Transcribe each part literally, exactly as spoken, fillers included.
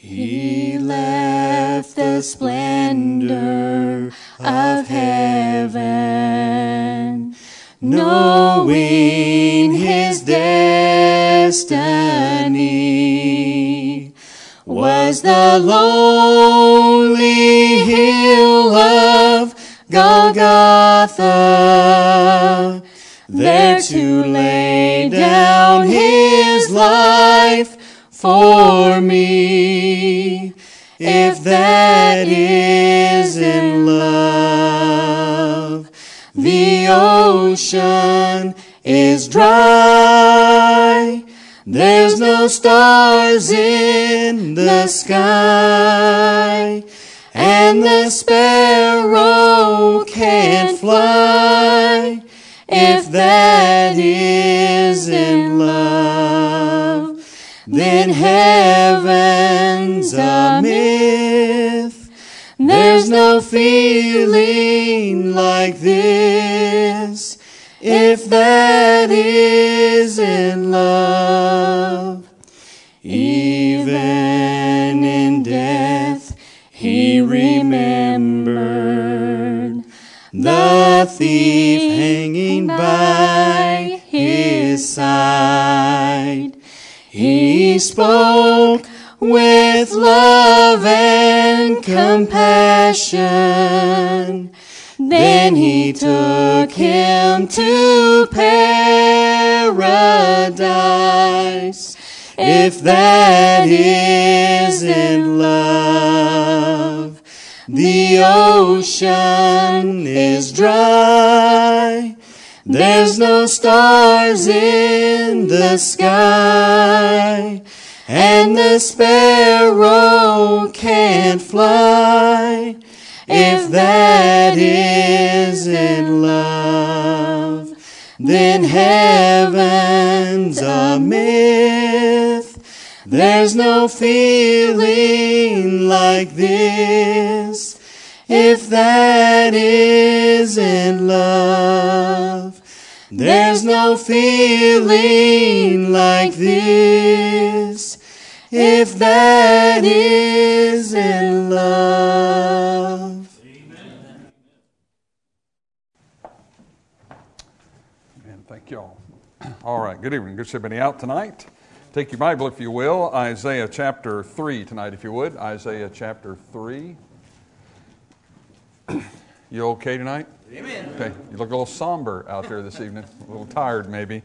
He left the splendor of heaven, knowing his destiny was the lonely hill of Golgotha, there to lay down his life for me. If that isn't love, the ocean is dry. There's no stars in the sky, and the sparrow can't fly. If that isn't love, then heaven's a myth. There's no feeling like this. If that isn't love, even in death he remembered the thief hanging by his side. He spoke with love and compassion. Then he took him to paradise. If that isn't love, the ocean is dry. There's no stars in the sky, and the sparrow can't fly. If that isn't love, then heaven's a myth. There's no feeling like this. If that isn't love, there's no feeling like this. If that isn't love. Amen. Amen. Thank you all. All right. Good evening. Good to see everybody out tonight. Take your Bible, if you will. Isaiah chapter three tonight, if you would. Isaiah chapter three. You okay tonight? Amen. Okay. You look a little somber out there this evening. A little tired, maybe.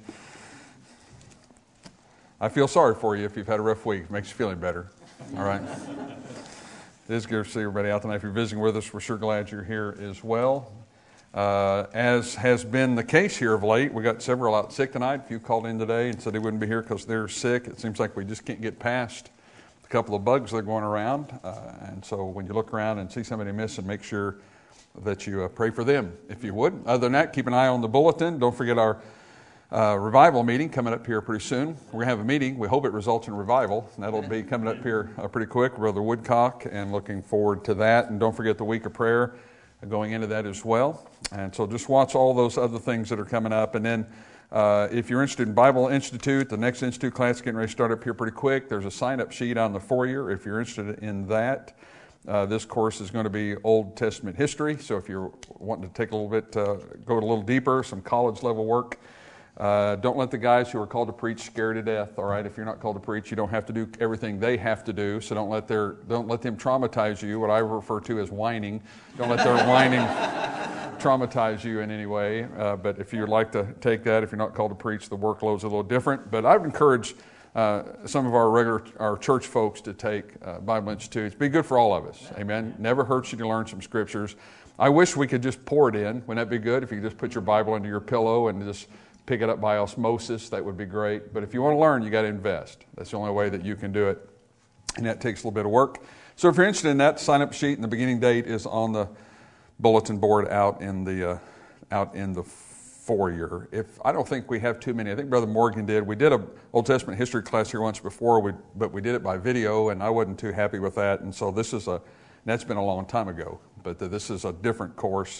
I feel sorry for you if you've had a rough week. It makes you feeling better. All right. It is good to see everybody out tonight. If you're visiting with us, we're sure glad you're here as well. Uh, as has been the case here of late, we got several out sick tonight. A few called in today and said they wouldn't be here because they're sick. It seems like we just can't get past a couple of bugs that are going around. Uh, and so when you look around and see somebody missing, make sure that you uh, pray for them, if you would. Other than that, keep an eye on the bulletin. Don't forget our uh, revival meeting coming up here pretty soon. We're going to have a meeting. We hope it results in revival. And that'll be coming up here uh, pretty quick. Brother Woodcock, and looking forward to that. And don't forget the week of prayer going into that as well. And so just watch all those other things that are coming up. And then uh, if you're interested in Bible Institute, the next Institute class is getting ready to start up here pretty quick. There's a sign-up sheet on the foyer if you're interested in that. Uh, this course is going to be Old Testament history. So if you're wanting to take a little bit, uh, go a little deeper, some college level work, uh, don't let the guys who are called to preach scare to death. All right, if you're not called to preach, you don't have to do everything they have to do. So don't let their don't let them traumatize you. What I refer to as whining. Don't let their whining traumatize you in any way. Uh, but if you'd like to take that, if you're not called to preach, the workload's a little different. But I would encourage Uh, some of our regular, our church folks to take uh, Bible Institute. It'd be good for all of us. Amen. Never hurts you to learn some scriptures. I wish we could just pour it in. Wouldn't that be good? If you could just put your Bible under your pillow and just pick it up by osmosis, that would be great. But if you want to learn, you got to invest. That's the only way that you can do it. And that takes a little bit of work. So if you're interested in that, sign-up sheet and the beginning date is on the bulletin board out in the uh, out in the foyer. If I don't think we have too many. I think Brother Morgan did. We did a Old Testament history class here once before, we, but we did it by video, and I wasn't too happy with that. And so this is a, that's been a long time ago, but this is a different course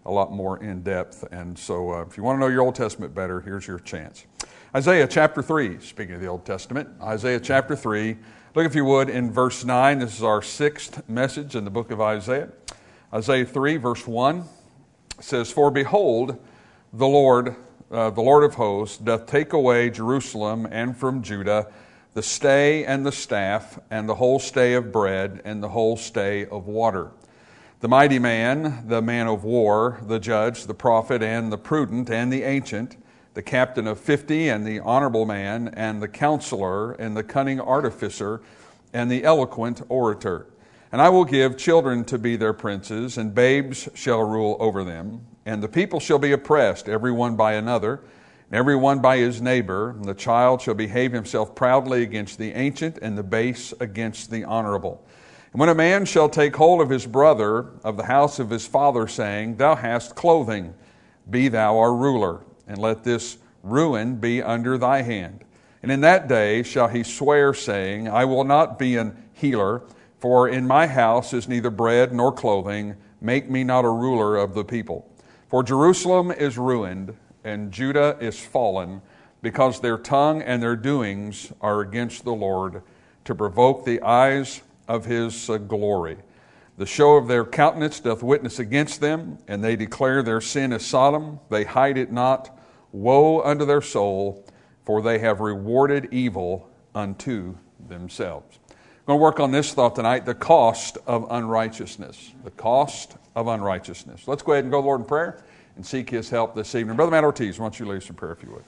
a lot more in depth. And so uh, if you want to know your Old Testament better, here's your chance. Isaiah chapter three, speaking of the Old Testament, Isaiah chapter three, look if you would in verse nine. This is our sixth message in the book of Isaiah. Isaiah three, verse one says, "For behold, the Lord, uh, the Lord of hosts, doth take away Jerusalem and from Judah the stay and the staff, and the whole stay of bread, and the whole stay of water. The mighty man, the man of war, the judge, the prophet, and the prudent, and the ancient, the captain of fifty, and the honorable man, and the counselor, and the cunning artificer, and the eloquent orator. And I will give children to be their princes, and babes shall rule over them. And the people shall be oppressed, every one by another, and every one by his neighbor. And the child shall behave himself proudly against the ancient, and the base against the honorable. And when a man shall take hold of his brother of the house of his father, saying, Thou hast clothing, be thou our ruler, and let this ruin be under thy hand. And in that day shall he swear, saying, I will not be an healer, for in my house is neither bread nor clothing. Make me not a ruler of the people. For Jerusalem is ruined, and Judah is fallen, because their tongue and their doings are against the Lord, to provoke the eyes of his uh, glory. The show of their countenance doth witness against them, and they declare their sin is Sodom. They hide it not. Woe unto their soul, for they have rewarded evil unto themselves." I'm going to work on this thought tonight, the cost of unrighteousness. The cost of unrighteousness. Let's go ahead and go to the Lord in prayer and seek His help this evening. Brother Matt Ortiz, why don't you lead us in prayer if you would.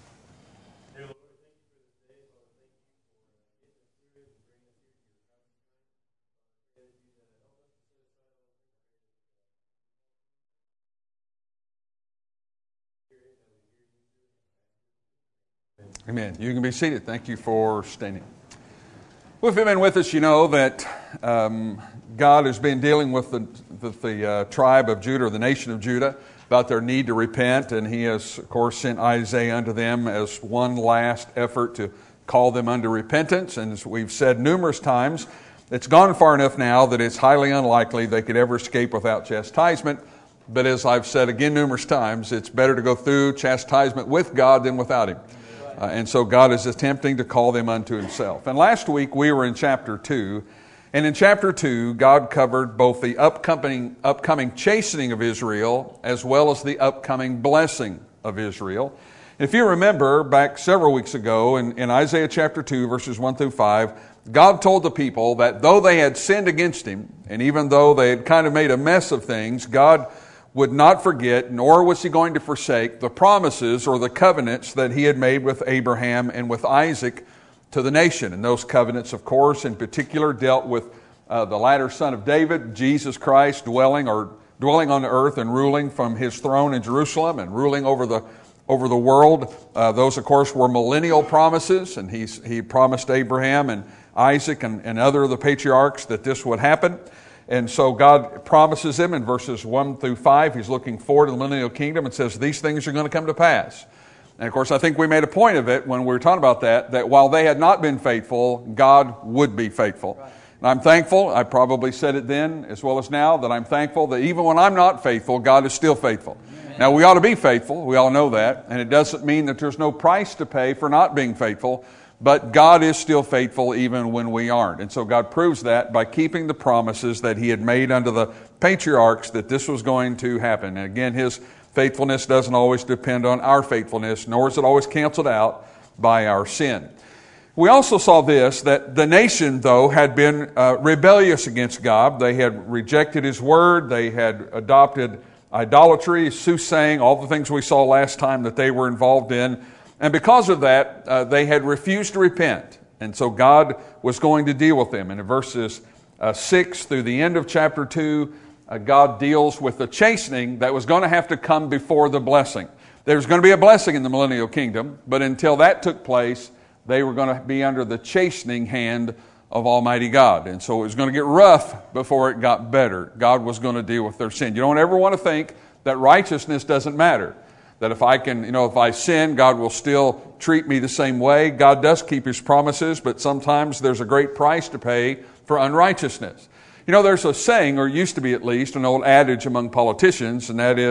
Amen. You can be seated. Thank you for standing. Well, if you've been with us, you know that um, God has been dealing with the, the, the uh, tribe of Judah, or the nation of Judah, about their need to repent, and He has, of course, sent Isaiah unto them as one last effort to call them unto repentance. And as we've said numerous times, it's gone far enough now that it's highly unlikely they could ever escape without chastisement. But as I've said again numerous times, it's better to go through chastisement with God than without Him. Uh, and so God is attempting to call them unto Himself. And last week we were in chapter two. And in chapter two, God covered both the upcoming, upcoming chastening of Israel as well as the upcoming blessing of Israel. If you remember back several weeks ago in, in Isaiah chapter two, verses one through five, God told the people that though they had sinned against Him, and even though they had kind of made a mess of things, God would not forget, nor was He going to forsake the promises or the covenants that He had made with Abraham and with Isaac to the nation. And those covenants, of course, in particular dealt with uh, the latter son of David, Jesus Christ, dwelling or dwelling on the earth and ruling from His throne in Jerusalem and ruling over the over the world. Uh, those, of course, were millennial promises, and he's, He promised Abraham and Isaac and, and other of the patriarchs that this would happen. And so God promises him in verses one through five. He's looking forward to the millennial kingdom and says these things are going to come to pass. And of course, I think we made a point of it when we were talking about that, that while they had not been faithful, God would be faithful. Right. And I'm thankful, I probably said it then as well as now, that I'm thankful that even when I'm not faithful, God is still faithful. Amen. Now, we ought to be faithful. We all know that. And it doesn't mean that there's no price to pay for not being faithful. But God is still faithful even when we aren't. And so God proves that by keeping the promises that He had made unto the patriarchs that this was going to happen. And again, His faithfulness doesn't always depend on our faithfulness, nor is it always canceled out by our sin. We also saw this, that the nation, though, had been uh, rebellious against God. They had rejected His word. They had adopted idolatry, soothsaying, all the things we saw last time that they were involved in. And because of that, uh, they had refused to repent. And so God was going to deal with them. And in verses uh, six through the end of chapter two, uh, God deals with the chastening that was going to have to come before the blessing. There was going to be a blessing in the millennial kingdom, but until that took place, they were going to be under the chastening hand of Almighty God. And so it was going to get rough before it got better. God was going to deal with their sin. You don't ever want to think that righteousness doesn't matter. That if I can, you know, if I sin, God will still treat me the same way. God does keep His promises, but sometimes there's a great price to pay for unrighteousness. You know, there's a saying, or used to be at least, an old adage among politicians, and that is,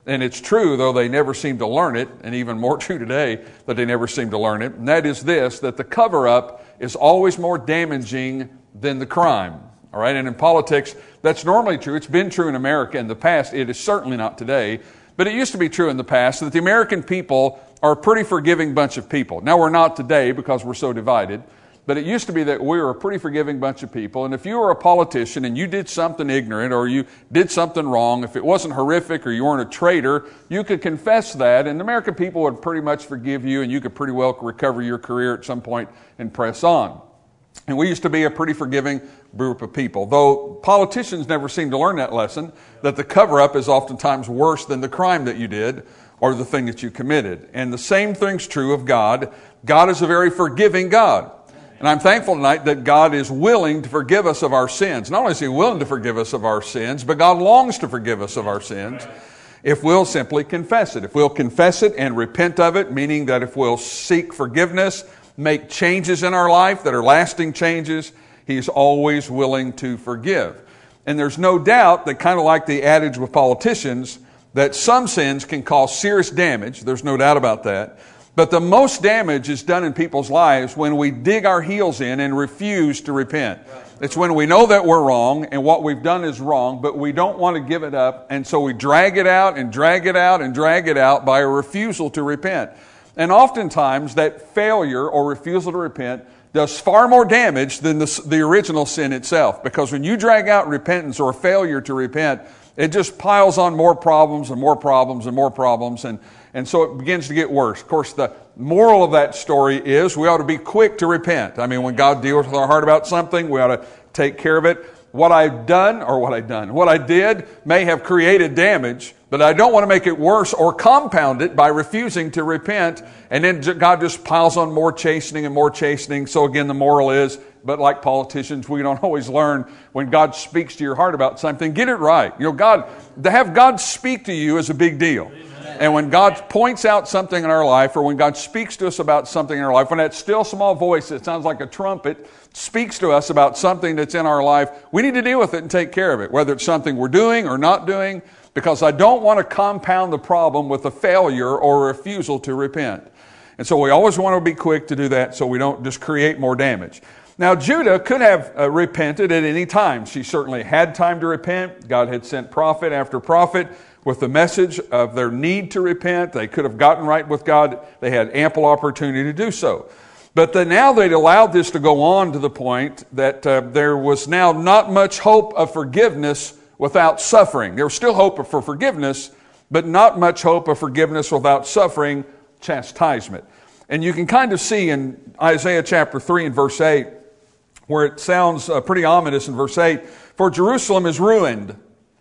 And it's true, though they never seem to learn it, and even more true today that they never seem to learn it. And that is this, that the cover-up is always more damaging than the crime. All right, and in politics, that's normally true. It's been true in America in the past. It is certainly not today. But it used to be true in the past that the American people are a pretty forgiving bunch of people. Now, we're not today because we're so divided. But it used to be that we were a pretty forgiving bunch of people. And if you were a politician and you did something ignorant or you did something wrong, if it wasn't horrific or you weren't a traitor, you could confess that. And the American people would pretty much forgive you, and you could pretty well recover your career at some point and press on. And we used to be a pretty forgiving group of people, though politicians never seem to learn that lesson, that the cover-up is oftentimes worse than the crime that you did or the thing that you committed. And the same thing's true of God. God is a very forgiving God. And I'm thankful tonight that God is willing to forgive us of our sins. Not only is He willing to forgive us of our sins, but God longs to forgive us of our sins if we'll simply confess it. If we'll confess it and repent of it, meaning that if we'll seek forgiveness, make changes in our life that are lasting changes, He's always willing to forgive. And there's no doubt that, kind of like the adage with politicians, that some sins can cause serious damage. There's no doubt about that. But the most damage is done in people's lives when we dig our heels in and refuse to repent. It's when we know that we're wrong and what we've done is wrong, but we don't want to give it up. And so we drag it out and drag it out and drag it out by a refusal to repent. And oftentimes that failure or refusal to repent does far more damage than the, the original sin itself. Because when you drag out repentance or a failure to repent, it just piles on more problems and more problems and more problems. And, and so it begins to get worse. Of course, the moral of that story is we ought to be quick to repent. I mean, when God deals with our heart about something, we ought to take care of it. What I've done, or what I've done, what I did may have created damage, but I don't want to make it worse or compound it by refusing to repent. And then God just piles on more chastening and more chastening. So again, the moral is, but like politicians, we don't always learn when God speaks to your heart about something, get it right. You know, God, to have God speak to you is a big deal. And when God points out something in our life, or when God speaks to us about something in our life, when that still small voice that sounds like a trumpet speaks to us about something that's in our life, we need to deal with it and take care of it, whether it's something we're doing or not doing, because I don't want to compound the problem with a failure or a refusal to repent. And so we always want to be quick to do that so we don't just create more damage. Now, Judah could have uh, repented at any time. She certainly had time to repent. God had sent prophet after prophet with the message of their need to repent. They could have gotten right with God. They had ample opportunity to do so. But the, now they'd allowed this to go on to the point that uh, there was now not much hope of forgiveness without suffering. There was still hope for forgiveness, but not much hope of forgiveness without suffering, chastisement. And you can kind of see in Isaiah chapter three and verse eight, where it sounds uh, pretty ominous in verse eight, "For Jerusalem is ruined,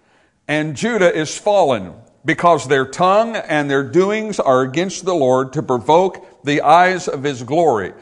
and Judah is fallen, because their tongue and their doings are against the Lord, to provoke the eyes of His glory."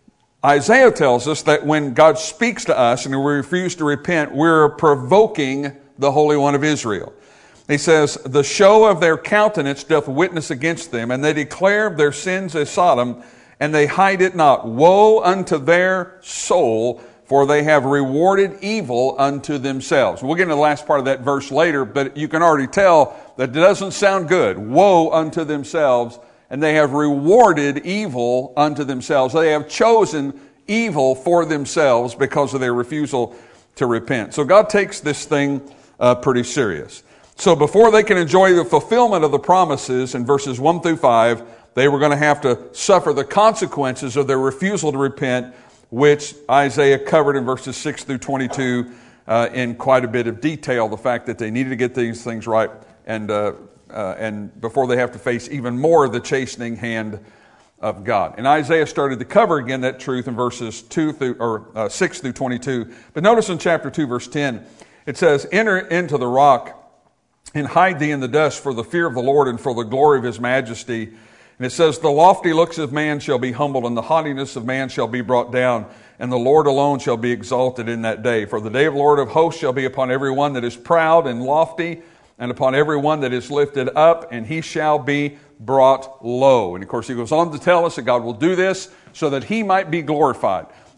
Isaiah tells us that when God speaks to us and we refuse to repent, we're provoking the Holy One of Israel. He says, "The show of their countenance doth witness against them, and they declare their sins as Sodom, and they hide it not. Woe unto their soul, for they have rewarded evil unto themselves." We'll get into the last part of that verse later, but you can already tell that it doesn't sound good. Woe unto themselves, and they have rewarded evil unto themselves. They have chosen evil for themselves because of their refusal to repent. So God takes this thing uh, pretty serious. So before they can enjoy the fulfillment of the promises in verses one through five, they were going to have to suffer the consequences of their refusal to repent, which Isaiah covered in verses six through twenty-two uh, in quite a bit of detail, the fact that they needed to get these things right and uh, uh, and before they have to face even more of the chastening hand of God. And Isaiah started to cover again that truth in verses two through or uh, six through twenty-two. But notice in chapter two, verse ten, it says, "Enter into the rock and hide thee in the dust for the fear of the Lord and for the glory of His majesty." And it says, "The lofty looks of man shall be humbled, and the haughtiness of man shall be brought down, and the Lord alone shall be exalted in that day. For the day of the Lord of hosts shall be upon every one that is proud and lofty, and upon every one that is lifted up, and he shall be brought low." And of course, he goes on to tell us that God will do this so that He might be glorified.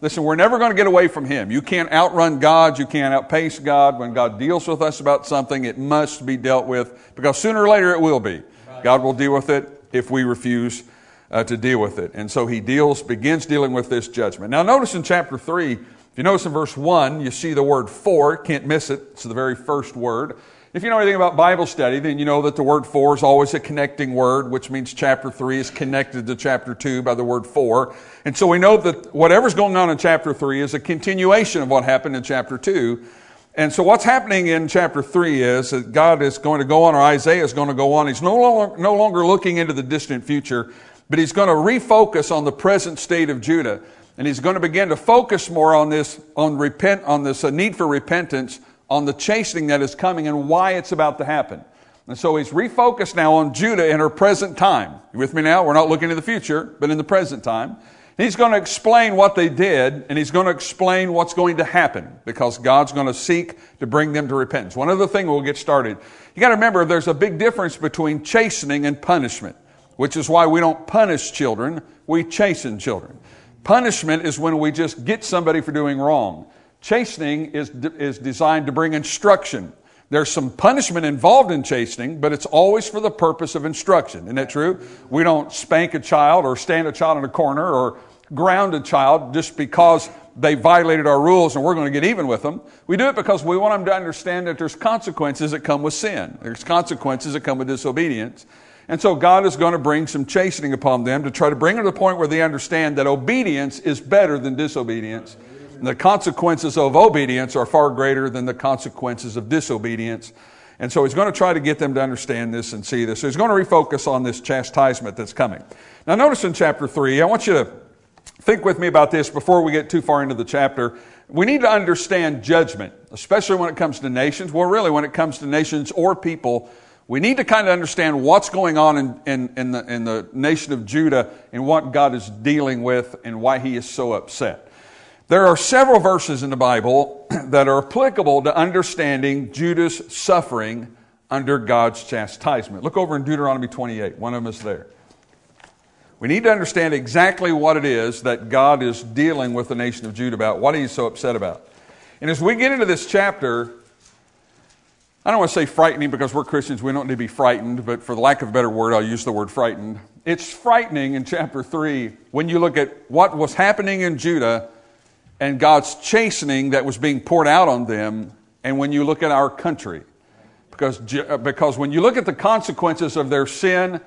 Listen, we're never going to get away from Him. You can't outrun God. You can't outpace God. When God deals with us about something, it must be dealt with, because sooner or later it will be. God will deal with it if we refuse uh, to deal with it. And so He deals, begins dealing with this judgment. Now notice in chapter three, if you notice in verse one, you see the word for. Can't miss it. It's the very first word. If you know anything about Bible study, then you know that the word for is always a connecting word, which means chapter three is connected to chapter two by the word for. And so we know that whatever's going on in chapter three is a continuation of what happened in chapter two. And so what's happening in chapter three is that God is going to go on, or Isaiah is going to go on. He's no longer, no longer looking into the distant future, but he's going to refocus on the present state of Judah. And he's going to begin to focus more on this, on repent, on this uh, need for repentance, on the chastening that is coming and why it's about to happen. And so he's refocused now on Judah in her present time. You with me now? We're not looking to the future, but in the present time. He's going to explain what they did, and he's going to explain what's going to happen, because God's going to seek to bring them to repentance. One other thing, we'll get started. You got to remember, there's a big difference between chastening and punishment, which is why we don't punish children, we chasten children. Punishment is when we just get somebody for doing wrong. Chastening is, is designed to bring instruction. There's some punishment involved in chastening, but it's always for the purpose of instruction. Isn't that true? We don't spank a child or stand a child in a corner or ground a child just because they violated our rules and we're going to get even with them. We do it because we want them to understand that there's consequences that come with sin. There's consequences that come with disobedience. And so God is going to bring some chastening upon them to try to bring them to the point where they understand that obedience is better than disobedience. And the consequences of obedience are far greater than the consequences of disobedience. And so he's going to try to get them to understand this and see this. So he's going to refocus on this chastisement that's coming. Now notice in chapter three, I want you to think with me about this before we get too far into the chapter. We need to understand judgment, especially when it comes to nations. Well, really, when it comes to nations or people, we need to kind of understand what's going on in, in, in, the, in the nation of Judah and what God is dealing with and why He is so upset. There are several verses in the Bible that are applicable to understanding Judah's suffering under God's chastisement. Look over in Deuteronomy twenty-eight. One of them is there. We need to understand exactly what it is that God is dealing with the nation of Judah about, what He's so upset about. And as we get into this chapter, I don't want to say frightening because we're Christians, we don't need to be frightened, but for the lack of a better word, I'll use the word frightened. It's frightening in chapter three when you look at what was happening in Judah and God's chastening that was being poured out on them, and when you look at our country. Because, because when you look at the consequences of their sin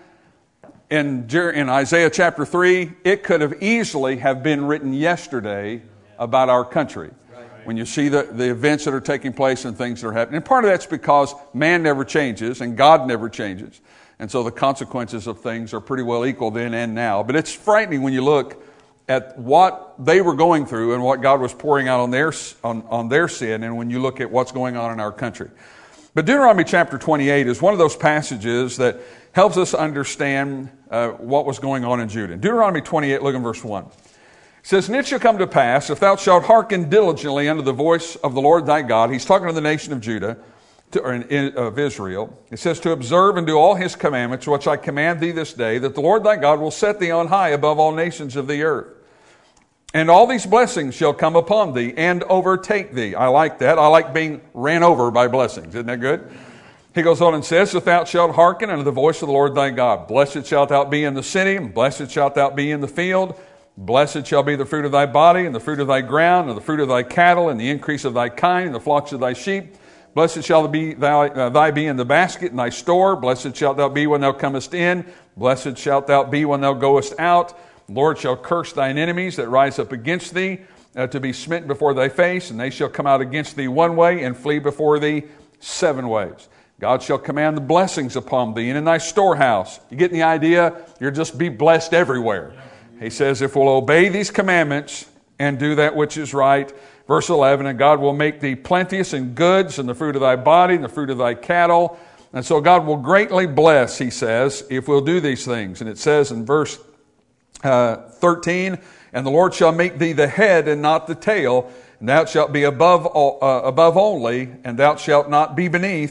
in, in Isaiah chapter three, it could have easily have been written yesterday about our country. When you see the, the events that are taking place and things that are happening. And part of that's because man never changes and God never changes. And so the consequences of things are pretty well equal then and now. But it's frightening when you look at what they were going through and what God was pouring out on their, on, on their sin, and when you look at what's going on in our country. But Deuteronomy chapter twenty-eight is one of those passages that helps us understand uh, what was going on in Judah. In Deuteronomy twenty-eight, look in verse one. It says, "And it shall come to pass, if thou shalt hearken diligently unto the voice of the Lord thy God," he's talking to the nation of Judah, to, or in, of Israel. It says, "to observe and do all His commandments, which I command thee this day, that the Lord thy God will set thee on high above all nations of the earth. And all these blessings shall come upon thee and overtake thee." I like that. I like being ran over by blessings. Isn't that good? He goes on and says, "If thou shalt hearken unto the voice of the Lord thy God, blessed shalt thou be in the city, and blessed shalt thou be in the field. Blessed shall be the fruit of thy body, and the fruit of thy ground, and the fruit of thy cattle, and the increase of thy kind, and the flocks of thy sheep. Blessed shall be thy, uh, thy be in the basket and thy store. Blessed shalt thou be when thou comest in. Blessed shalt thou be when thou goest out. The Lord shall curse thine enemies that rise up against thee, uh, to be smitten before thy face, and they shall come out against thee one way, and flee before thee seven ways. God shall command the blessings upon thee, and in thy storehouse." You get the idea? You'll just be blessed everywhere. He says, "If we'll obey these commandments and do that which is right." Verse eleven, "And God will make thee plenteous in goods, and the fruit of thy body, and the fruit of thy cattle." And so God will greatly bless, he says, if we'll do these things. And it says in verse uh, thirteen, "And the Lord shall make thee the head and not the tail, and thou shalt be above, all, uh, above only, and thou shalt not be beneath.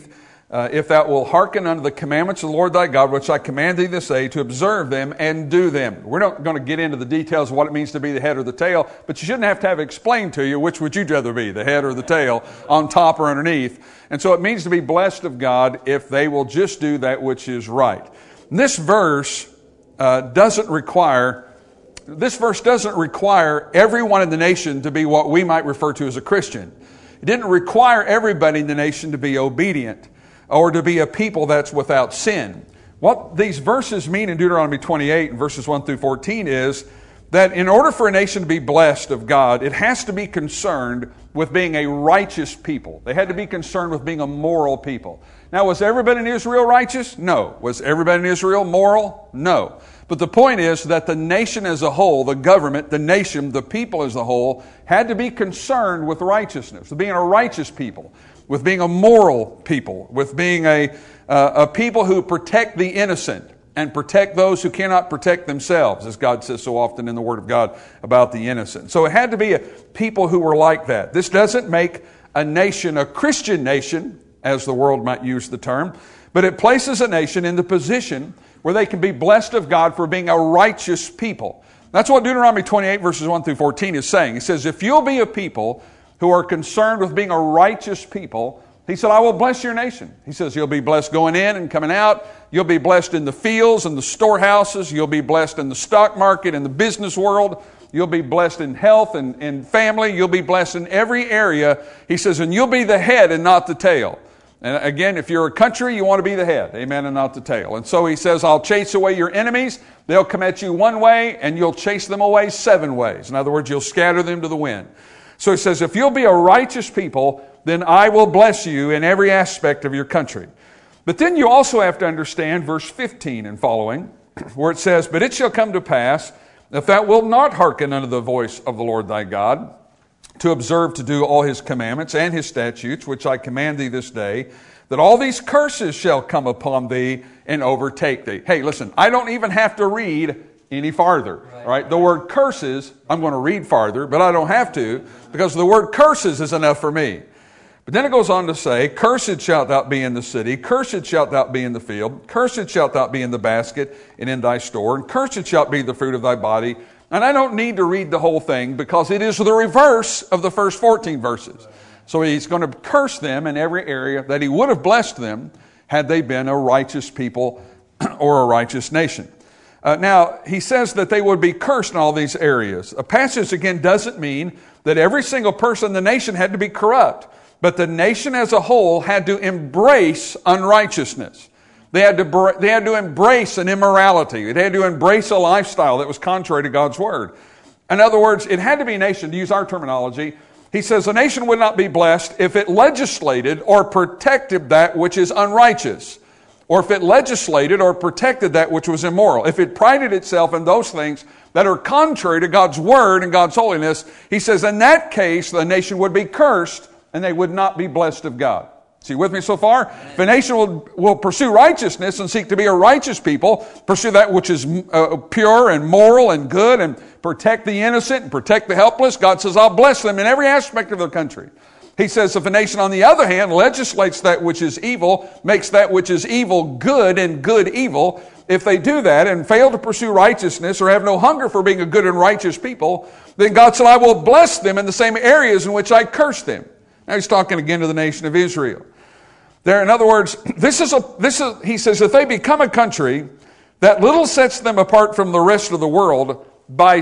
Uh, if thou wilt hearken unto the commandments of the Lord thy God, which I command thee this day, to observe them and do them. We're not going to get into the details of what it means to be the head or the tail, but you shouldn't have to have it explained to you which would you rather be, the head or the tail, on top or underneath. And so it means to be blessed of God if they will just do that which is right. And this verse uh, doesn't require this verse doesn't require everyone in the nation to be what we might refer to as a Christian. It didn't require everybody in the nation to be obedient, or to be a people that's without sin. What these verses mean in Deuteronomy twenty-eight, and verses one through fourteen, is that in order for a nation to be blessed of God, it has to be concerned with being a righteous people. They had to be concerned with being a moral people. Now, was everybody in Israel righteous? No. Was everybody in Israel moral? No. But the point is that the nation as a whole, the government, the nation, the people as a whole, had to be concerned with righteousness, with being a righteous people, with being a moral people, with being a, uh, a people who protect the innocent and protect those who cannot protect themselves, as God says so often in the Word of God about the innocent. So it had to be a people who were like that. This doesn't make a nation a Christian nation, as the world might use the term, but it places a nation in the position where they can be blessed of God for being a righteous people. That's what Deuteronomy twenty-eight, verses one through fourteen is saying. He says, if you'll be a people who are concerned with being a righteous people, he said, I will bless your nation. He says, you'll be blessed going in and coming out. You'll be blessed in the fields and the storehouses. You'll be blessed in the stock market and the business world. You'll be blessed in health and, and family. You'll be blessed in every area. He says, and you'll be the head and not the tail. And again, if you're a country, you want to be the head, amen, and not the tail. And so he says, I'll chase away your enemies. They'll come at you one way, and you'll chase them away seven ways. In other words, you'll scatter them to the wind. So he says, if you'll be a righteous people, then I will bless you in every aspect of your country. But then you also have to understand verse fifteen and following, where it says, but it shall come to pass, if thou wilt not hearken unto the voice of the Lord thy God, to observe to do all his commandments and his statutes, which I command thee this day, that all these curses shall come upon thee and overtake thee. Hey, listen, I don't even have to read any farther, right? right? The word curses, I'm going to read farther, but I don't have to, because the word curses is enough for me. But then it goes on to say, cursed shalt thou be in the city, cursed shalt thou be in the field, cursed shalt thou be in the basket and in thy store, and cursed shalt be the fruit of thy body. And I don't need to read the whole thing because it is the reverse of the first fourteen verses. So he's going to curse them in every area that he would have blessed them had they been a righteous people or a righteous nation. Uh, now, he says that they would be cursed in all these areas. A passage, again, doesn't mean that every single person in the nation had to be corrupt. But the nation as a whole had to embrace unrighteousness. They had to, they had to embrace an immorality. They had to embrace a lifestyle that was contrary to God's Word. In other words, it had to be a nation, to use our terminology. He says a nation would not be blessed if it legislated or protected that which is unrighteous, or if it legislated or protected that which was immoral. If it prided itself in those things that are contrary to God's Word and God's holiness, he says in that case the nation would be cursed and they would not be blessed of God. See with me so far? If a nation will, will pursue righteousness and seek to be a righteous people, pursue that which is uh, pure and moral and good, and protect the innocent and protect the helpless, God says, I'll bless them in every aspect of their country. He says if a nation, on the other hand, legislates that which is evil, makes that which is evil good and good evil, if they do that and fail to pursue righteousness or have no hunger for being a good and righteous people, then God said, I will bless them in the same areas in which I cursed them. Now he's talking again to the nation of Israel. There, in other words, this is a, this is, he says, if they become a country that little sets them apart from the rest of the world, by,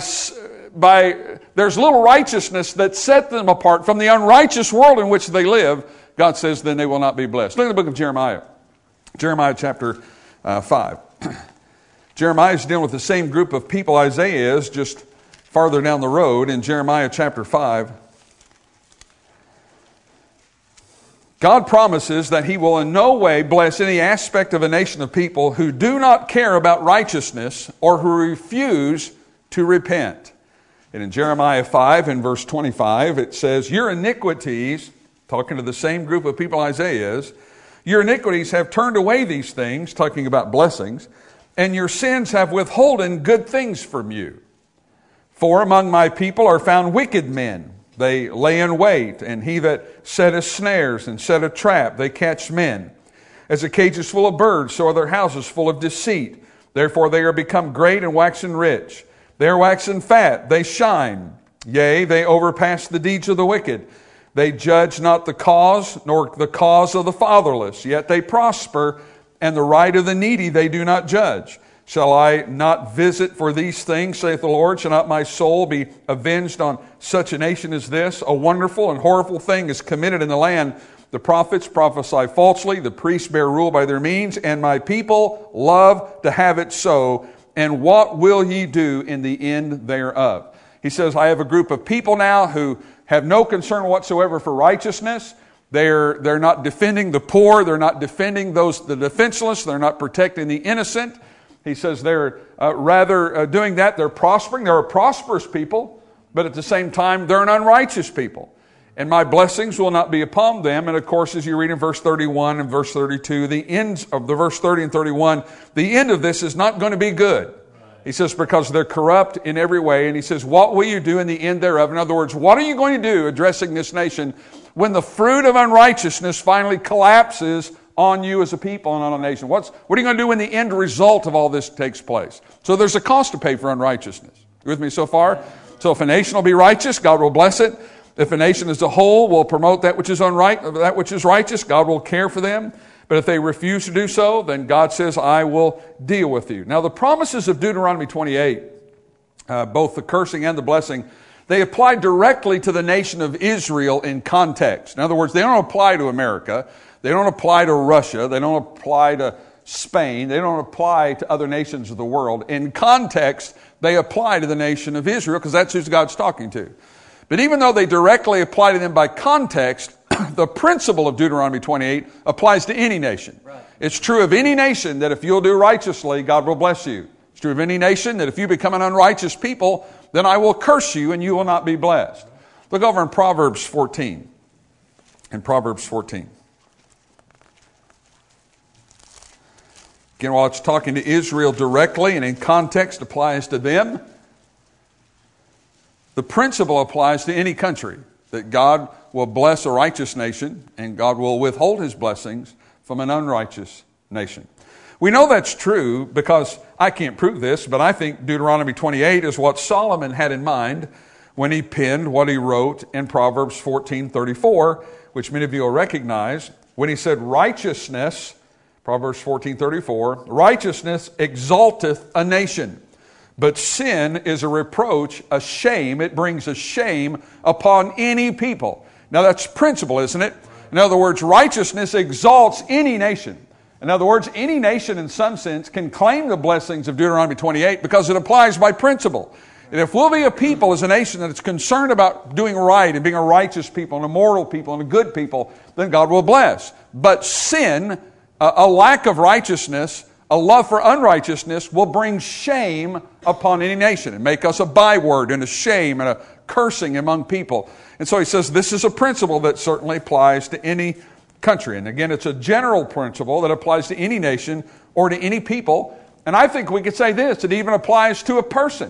by, there's little righteousness that set them apart from the unrighteous world in which they live, God says, then they will not be blessed. Look at the book of Jeremiah. Jeremiah chapter uh, five. Jeremiah is dealing with the same group of people Isaiah is, just farther down the road in Jeremiah chapter five. God promises that he will in no way bless any aspect of a nation of people who do not care about righteousness or who refuse to repent. And in Jeremiah five, in verse twenty-five, it says, your iniquities, talking to the same group of people Isaiah is, your iniquities have turned away these things, talking about blessings, and your sins have withholden good things from you. For among my people are found wicked men. They lay in wait, and he that setteth snares and set a trap, they catch men. As a cage is full of birds, so are their houses full of deceit. Therefore they are become great and waxen rich. They are waxen fat, they shine. Yea, they overpass the deeds of the wicked. They judge not the cause, nor the cause of the fatherless. Yet they prosper, and the right of the needy they do not judge. Shall I not visit for these things, saith the Lord? Shall not my soul be avenged on such a nation as this? A wonderful and horrible thing is committed in the land. The prophets prophesy falsely, the priests bear rule by their means, and my people love to have it so. And what will ye do in the end thereof? He says, I have a group of people now who have no concern whatsoever for righteousness. They're, they're not defending the poor. They're not defending those the defenseless. They're not protecting the innocent. He says they're uh, rather uh, doing that. They're prospering. They're a prosperous people, but at the same time, they're an unrighteous people. And my blessings will not be upon them. And of course, as you read in verse thirty-one and verse thirty-two, the ends of the verse thirty and thirty-one, the end of this is not going to be good. He says, because they're corrupt in every way. And he says, what will you do in the end thereof? In other words, what are you going to do addressing this nation when the fruit of unrighteousness finally collapses on you as a people and on a nation? What's, what are you going to do when the end result of all this takes place? So there's a cost to pay for unrighteousness. You with me so far? So if a nation will be righteous, God will bless it. If a nation as a whole will promote that which is unright, that which is righteous, God will care for them. But if they refuse to do so, then God says, I will deal with you. Now the promises of Deuteronomy twenty-eight, uh, both the cursing and the blessing, they apply directly to the nation of Israel in context. In other words, they don't apply to America. They don't apply to Russia. They don't apply to Spain. They don't apply to other nations of the world. In context, they apply to the nation of Israel because that's who God's talking to. But even though they directly apply to them by context, the principle of Deuteronomy twenty-eight applies to any nation. Right. It's true of any nation that if you'll do righteously, God will bless you. It's true of any nation that if you become an unrighteous people, then I will curse you and you will not be blessed. Look over in Proverbs fourteen. In Proverbs fourteen. Again, while it's talking to Israel directly and in context applies to them, the principle applies to any country, that God will bless a righteous nation and God will withhold his blessings from an unrighteous nation. We know that's true because I can't prove this, but I think Deuteronomy twenty-eight is what Solomon had in mind when he penned what he wrote in Proverbs fourteen thirty-four, which many of you will recognize, when he said righteousness, Proverbs fourteen thirty-four, righteousness exalteth a nation. But sin is a reproach, a shame. It brings a shame upon any people. Now that's principle, isn't it? In other words, righteousness exalts any nation. In other words, any nation in some sense can claim the blessings of Deuteronomy twenty-eight because it applies by principle. And if we'll be a people as a nation that is concerned about doing right and being a righteous people and a moral people and a good people, then God will bless. But sin, a lack of righteousness, a love for unrighteousness will bring shame upon any nation and make us a byword and a shame and a cursing among people. And so he says this is a principle that certainly applies to any country. And again, it's a general principle that applies to any nation or to any people. And I think we could say this, it even applies to a person.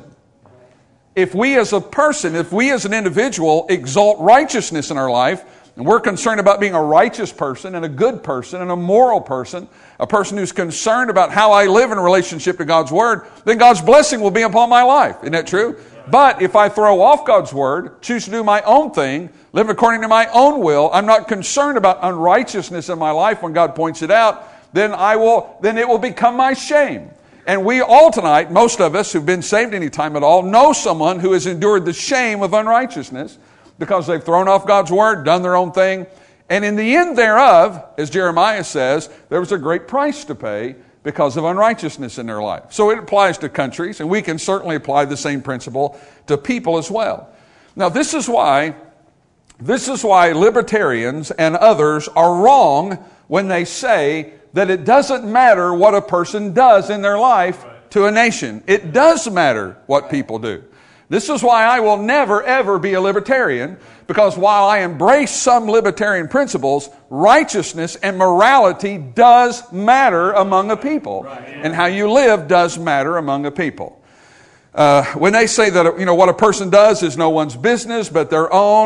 If we as a person, if we as an individual exalt righteousness in our life, and we're concerned about being a righteous person and a good person and a moral person, a person who's concerned about how I live in relationship to God's Word, then God's blessing will be upon my life. Isn't that true? But if I throw off God's Word, choose to do my own thing, live according to my own will, I'm not concerned about unrighteousness in my life when God points it out, then I will, then it will become my shame. And we all tonight, most of us who've been saved any time at all, know someone who has endured the shame of unrighteousness because they've thrown off God's Word, done their own thing. And in the end thereof, as Jeremiah says, there was a great price to pay because of unrighteousness in their life. So it applies to countries, and we can certainly apply the same principle to people as well. Now this is why, this is why libertarians and others are wrong when they say that it doesn't matter what a person does in their life to a nation. It does matter what people do. This is why I will never, ever be a libertarian, because while I embrace some libertarian principles, righteousness and morality does matter among a people. And how you live does matter among a people. Uh, when they say that, you know, what a person does is no one's business but their own,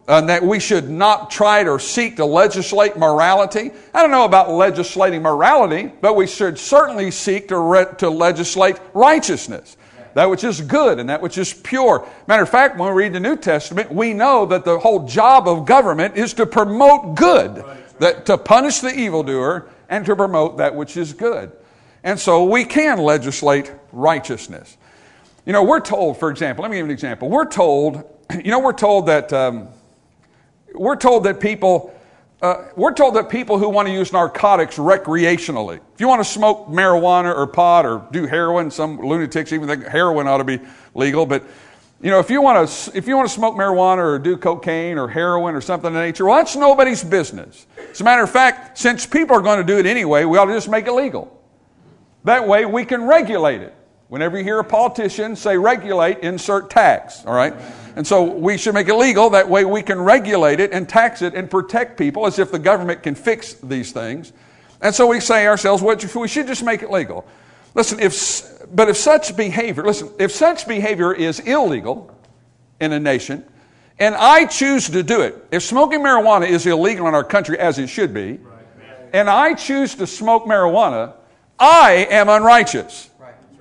uh, that we should not try or seek to legislate morality. I don't know about legislating morality, but we should certainly seek to, re- to legislate righteousness. That which is good and that which is pure. Matter of fact, when we read the New Testament, we know that the whole job of government is to promote good, that to punish the evildoer and to promote that which is good. And so we can legislate righteousness. You know, we're told, for example, let me give you an example. We're told, you know, we're told that um, we're told that people. Uh, we're told that people who want to use narcotics recreationally, if you want to smoke marijuana or pot or do heroin, some lunatics even think heroin ought to be legal, but you know, if you want to, if you want to smoke marijuana or do cocaine or heroin or something of that nature, well, that's nobody's business. As a matter of fact, since people are going to do it anyway, we ought to just make it legal. That way we can regulate it. Whenever you hear a politician say regulate, insert tax, all right? And so we should make it legal. That way we can regulate it and tax it and protect people as if the government can fix these things. And so we say ourselves, well, we should just make it legal. Listen, if but if such behavior, listen, if such behavior is illegal in a nation, and I choose to do it, if smoking marijuana is illegal in our country as it should be, and I choose to smoke marijuana, I am unrighteous.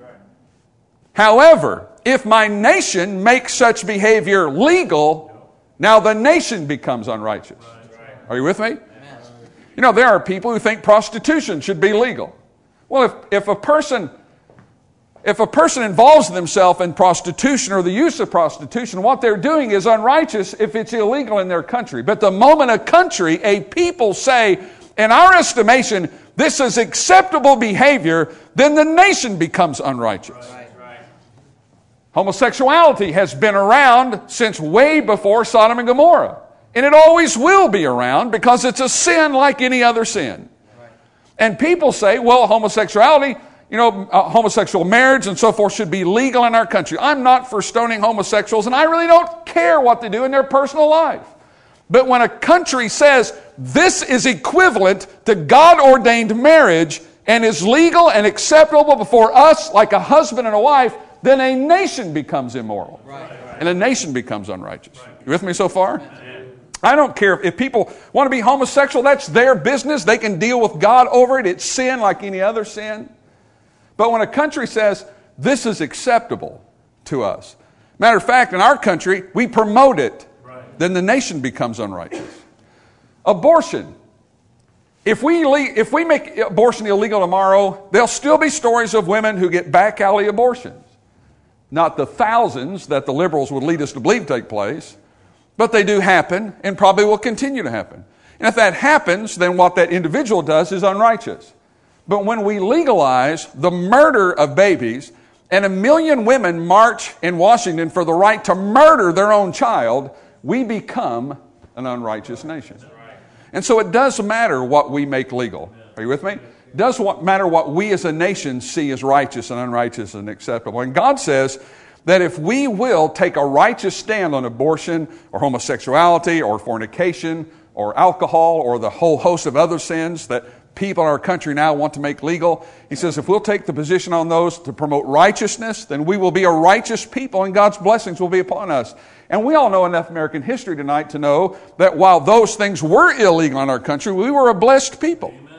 However, if my nation makes such behavior legal, now the nation becomes unrighteous. Are you with me? You know, there are people who think prostitution should be legal. Well, if, if a person if a person involves themselves in prostitution or the use of prostitution, what they're doing is unrighteous if it's illegal in their country. But the moment a country, a people say, in our estimation, this is acceptable behavior, then the nation becomes unrighteous. Homosexuality has been around since way before Sodom and Gomorrah. And it always will be around because it's a sin like any other sin. Right. And people say, well, homosexuality, you know, uh, homosexual marriage and so forth should be legal in our country. I'm not for stoning homosexuals, and I really don't care what they do in their personal life. But when a country says this is equivalent to God-ordained marriage and is legal and acceptable before us like a husband and a wife, then a nation becomes immoral. Right. And a nation becomes unrighteous. Right. You with me so far? Yeah. I don't care if, if people want to be homosexual, that's their business. They can deal with God over it. It's sin like any other sin. But when a country says, this is acceptable to us. Matter of fact, in our country, we promote it. Right. Then the nation becomes unrighteous. Abortion. If we, if we make abortion illegal tomorrow, there'll still be stories of women who get back alley abortions. Not the thousands that the liberals would lead us to believe take place, but they do happen and probably will continue to happen. And if that happens, then what that individual does is unrighteous. But when we legalize the murder of babies, and a million women march in Washington for the right to murder their own child, we become an unrighteous nation. And so it does matter what we make legal. Are you with me? It does matter what we as a nation see as righteous and unrighteous and acceptable. And God says that if we will take a righteous stand on abortion or homosexuality or fornication or alcohol or the whole host of other sins that people in our country now want to make legal, He says if we'll take the position on those to promote righteousness, then we will be a righteous people and God's blessings will be upon us. And we all know enough American history tonight to know that while those things were illegal in our country, we were a blessed people. Amen.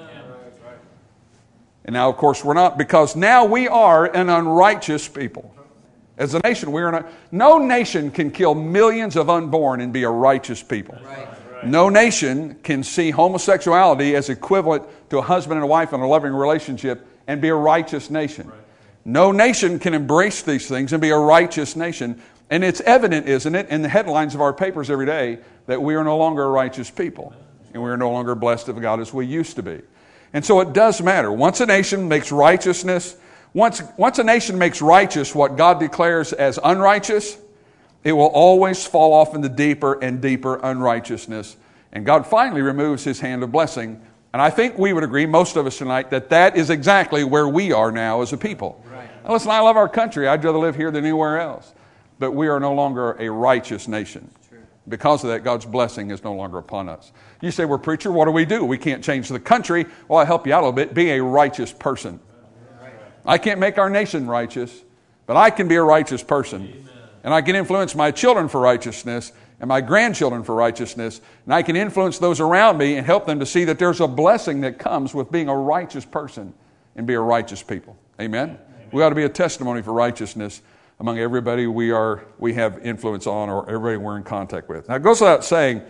And now, of course, we're not, because now we are an unrighteous people. As a nation, we are not. No nation can kill millions of unborn and be a righteous people. Right. No nation can see homosexuality as equivalent to a husband and a wife in a loving relationship and be a righteous nation. Right. No nation can embrace these things and be a righteous nation. And it's evident, isn't it, in the headlines of our papers every day that we are no longer a righteous people. And we are no longer blessed of God as we used to be. And so it does matter. Once a nation makes righteousness, once, once a nation makes righteous what God declares as unrighteous, it will always fall off into deeper and deeper unrighteousness. And God finally removes His hand of blessing. And I think we would agree, most of us tonight, that that is exactly where we are now as a people. Right. Now, listen, I love our country. I'd rather live here than anywhere else. But we are no longer a righteous nation. Because of that, God's blessing is no longer upon us. You say, well, preacher, what do we do? We can't change the country. Well, I'll help you out a little bit. Be a righteous person. I can't make our nation righteous, but I can be a righteous person. And I can influence my children for righteousness and my grandchildren for righteousness. And I can influence those around me and help them to see that there's a blessing that comes with being a righteous person and be a righteous people. Amen? Amen. We ought to be a testimony for righteousness among everybody we are we have influence on or everybody we're in contact with. Now it goes without saying,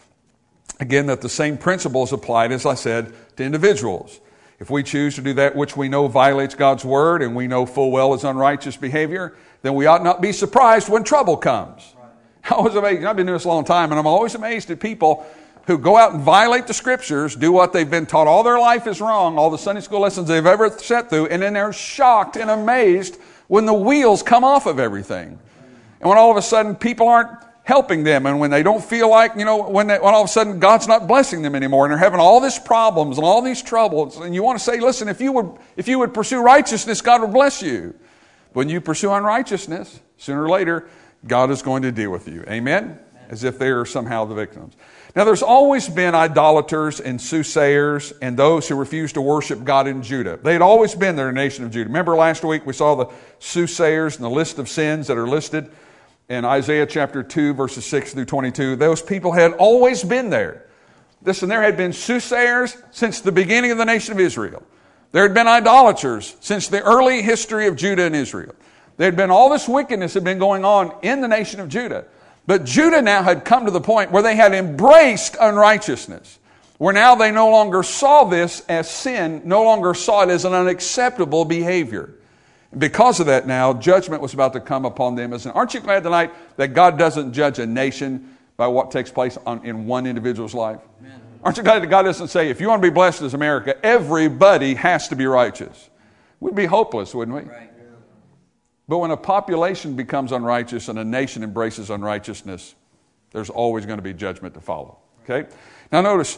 again, that the same principles applied, as I said, to individuals. If we choose to do that which we know violates God's word and we know full well is unrighteous behavior, then we ought not be surprised when trouble comes. Right. I was amazed. I've been doing this a long time, and I'm always amazed at people who go out and violate the Scriptures, do what they've been taught all their life is wrong, all the Sunday school lessons they've ever sat through, and then they're shocked and amazed when the wheels come off of everything. And when all of a sudden people aren't helping them, and when they don't feel like, you know, when, they, when all of a sudden God's not blessing them anymore, and they're having all these problems and all these troubles, and you want to say, listen, if you would, if you would pursue righteousness, God would bless you. When you pursue unrighteousness, sooner or later, God is going to deal with you. Amen? As if they are somehow the victims. Now, there's always been idolaters and soothsayers and those who refuse to worship God in Judah. They had always been there in the nation of Judah. Remember last week we saw the soothsayers and the list of sins that are listed in Isaiah chapter two, verses six through twenty-two. Those people had always been there. Listen, there had been soothsayers since the beginning of the nation of Israel. There had been idolaters since the early history of Judah and Israel. There had been all this wickedness had been going on in the nation of Judah. But Judah now had come to the point where they had embraced unrighteousness, where now they no longer saw this as sin, no longer saw it as an unacceptable behavior. Because of that now, judgment was about to come upon them. Aren't you glad tonight that God doesn't judge a nation by what takes place on, in one individual's life? Amen. Aren't you glad that God doesn't say, if you want to be blessed as America, everybody has to be righteous? We'd be hopeless, wouldn't we? Right. But when a population becomes unrighteous and a nation embraces unrighteousness, there's always going to be judgment to follow. Okay? Now notice,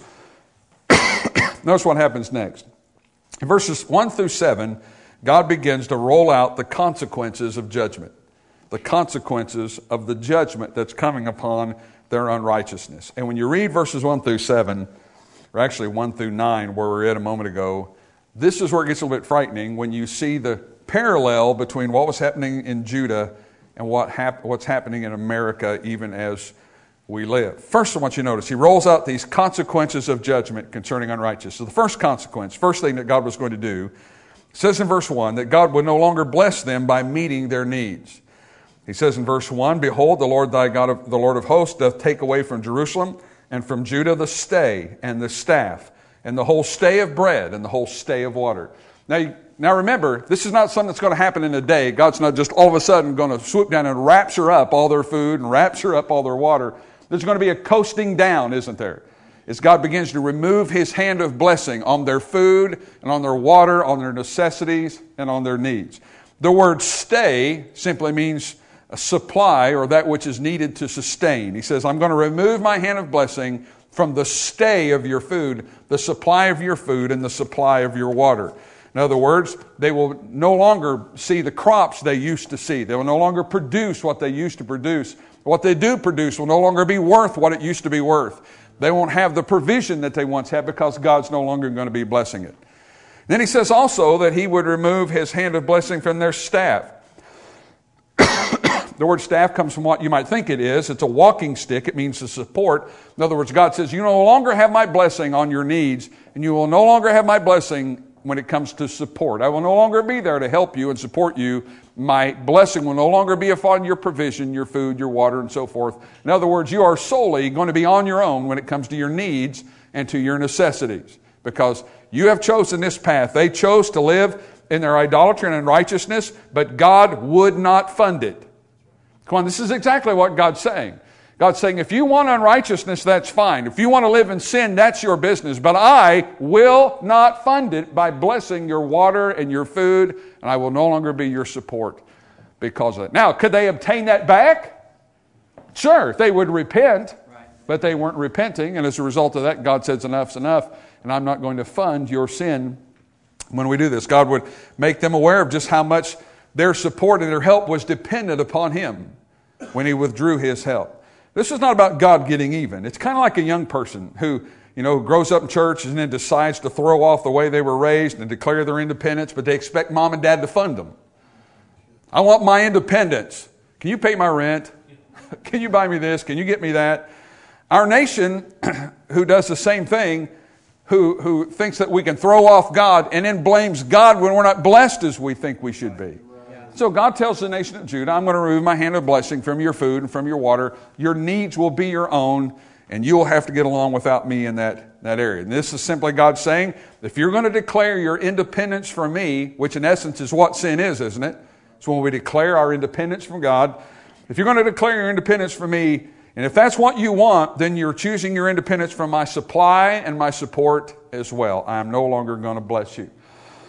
notice what happens next. In verses one through seven, God begins to roll out the consequences of judgment. The consequences of the judgment that's coming upon their unrighteousness. And when you read verses one through seven, or actually one through nine, where we were at a moment ago, this is where it gets a little bit frightening when you see the parallel between what was happening in Judah and what hap- what's happening in America even as we live. First, I want you to notice, he rolls out these consequences of judgment concerning unrighteousness. So the first consequence, first thing that God was going to do, says in verse one that God would no longer bless them by meeting their needs. He says in verse one, behold, the Lord thy God, of, the Lord of hosts, doth take away from Jerusalem and from Judah the stay and the staff and the whole stay of bread and the whole stay of water. Now, you, Now remember, this is not something that's going to happen in a day. God's not just all of a sudden going to swoop down and rapture up all their food and rapture up all their water. There's going to be a coasting down, isn't there? As God begins to remove His hand of blessing on their food and on their water, on their necessities, and on their needs. The word stay simply means a supply or that which is needed to sustain. He says, I'm going to remove my hand of blessing from the stay of your food, the supply of your food, and the supply of your water. In other words, they will no longer see the crops they used to see. They will no longer produce what they used to produce. What they do produce will no longer be worth what it used to be worth. They won't have the provision that they once had because God's no longer going to be blessing it. Then he says also that he would remove his hand of blessing from their staff. The word staff comes from what you might think it is. It's a walking stick. It means to support. In other words, God says, you no longer have my blessing on your needs, and you will no longer have my blessing when it comes to support. I will no longer be there to help you and support you. My blessing will no longer be upon your provision, your food, your water, and so forth. In other words, you are solely going to be on your own when it comes to your needs and to your necessities, because you have chosen this path. They chose to live in their idolatry and unrighteousness, but God would not fund it. Come on, this is exactly what God's saying. God's saying, if you want unrighteousness, that's fine. If you want to live in sin, that's your business. But I will not fund it by blessing your water and your food, and I will no longer be your support because of it. Now, could they obtain that back? Sure, they would repent, right. But they weren't repenting, and as a result of that, God says enough's enough, and I'm not going to fund your sin when we do this. God would make them aware of just how much their support and their help was dependent upon Him when He withdrew His help. This is not about God getting even. It's kind of like a young person who, you know, grows up in church and then decides to throw off the way they were raised and declare their independence, but they expect mom and dad to fund them. I want my independence. Can you pay my rent? Can you buy me this? Can you get me that? Our nation, who does the same thing, who, who thinks that we can throw off God and then blames God when we're not blessed as we think we should be. So God tells the nation of Judah, I'm going to remove my hand of blessing from your food and from your water. Your needs will be your own, and you'll have to get along without me in that, that area. And this is simply God saying, if you're going to declare your independence from me, which in essence is what sin is, isn't it? It's when we declare our independence from God. If you're going to declare your independence from me, and if that's what you want, then you're choosing your independence from my supply and my support as well. I am no longer going to bless you.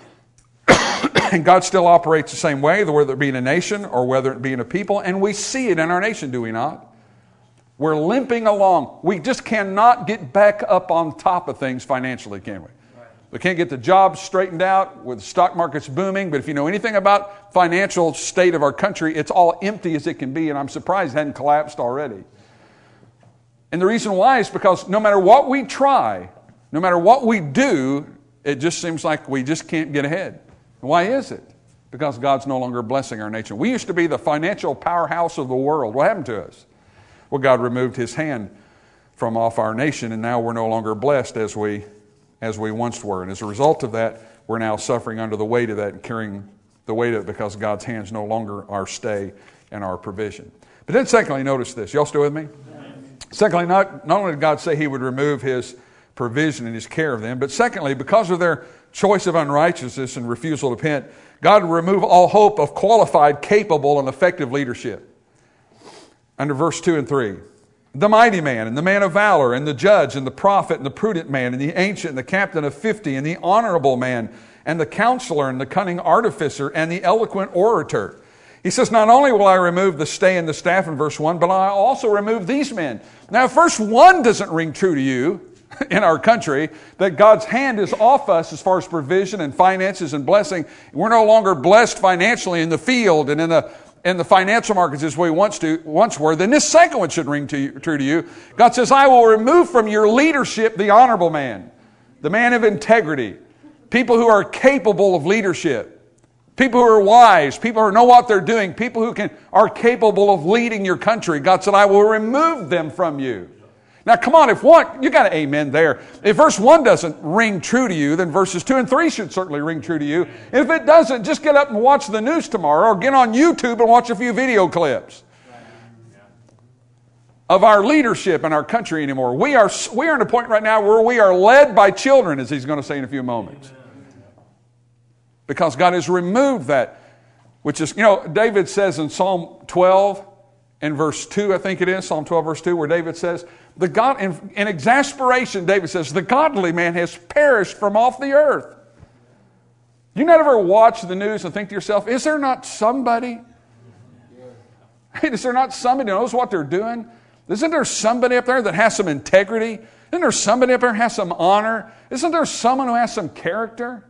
And God still operates the same way, whether it be in a nation or whether it be in a people. And we see it in our nation, do we not? We're limping along. We just cannot get back up on top of things financially, can we? We can't get the jobs straightened out with the stock markets booming. But if you know anything about financial state of our country, it's all empty as it can be. And I'm surprised it hadn't collapsed already. And the reason why is because no matter what we try, no matter what we do, it just seems like we just can't get ahead. Why is it? Because God's no longer blessing our nation. We used to be the financial powerhouse of the world. What happened to us? Well, God removed His hand from off our nation, and now we're no longer blessed as we as we once were. And as a result of that, we're now suffering under the weight of that and carrying the weight of it because God's hand's no longer our stay and our provision. But then secondly, notice this. Y'all still with me? Secondly, not, not only did God say He would remove His provision and His care of them, but secondly, because of their choice of unrighteousness and refusal to repent, God would remove all hope of qualified, capable, and effective leadership. Under verse two and three, the mighty man and the man of valor and the judge and the prophet and the prudent man and the ancient and the captain of fifty and the honorable man and the counselor and the cunning artificer and the eloquent orator. He says, not only will I remove the stay and the staff in verse one, but I also remove these men. Now, if verse one doesn't ring true to you in our country, that God's hand is off us as far as provision and finances and blessing, we're no longer blessed financially in the field and in the in the financial markets as we once to once were, then this second one should ring to you, true to you. God says, I will remove from your leadership the honorable man, the man of integrity, people who are capable of leadership. People who are wise, people who know what they're doing, people who can are capable of leading your country. God said, I will remove them from you. Now, come on, if one, you got an amen there. If verse one doesn't ring true to you, then verses two and three should certainly ring true to you. And if it doesn't, just get up and watch the news tomorrow or get on YouTube and watch a few video clips of our leadership in our country anymore. We are, we are at a point right now where we are led by children, as he's going to say in a few moments. Because God has removed that, which is, you know, David says in Psalm twelve and verse two, I think it is, Psalm twelve verse two, where David says, the God, in, in exasperation, David says, the godly man has perished from off the earth. You not ever watch the news and think to yourself, is there not somebody? Is there not somebody who knows what they're doing? Isn't there somebody up there that has some integrity? Isn't there somebody up there who has some honor? Isn't there someone who has some character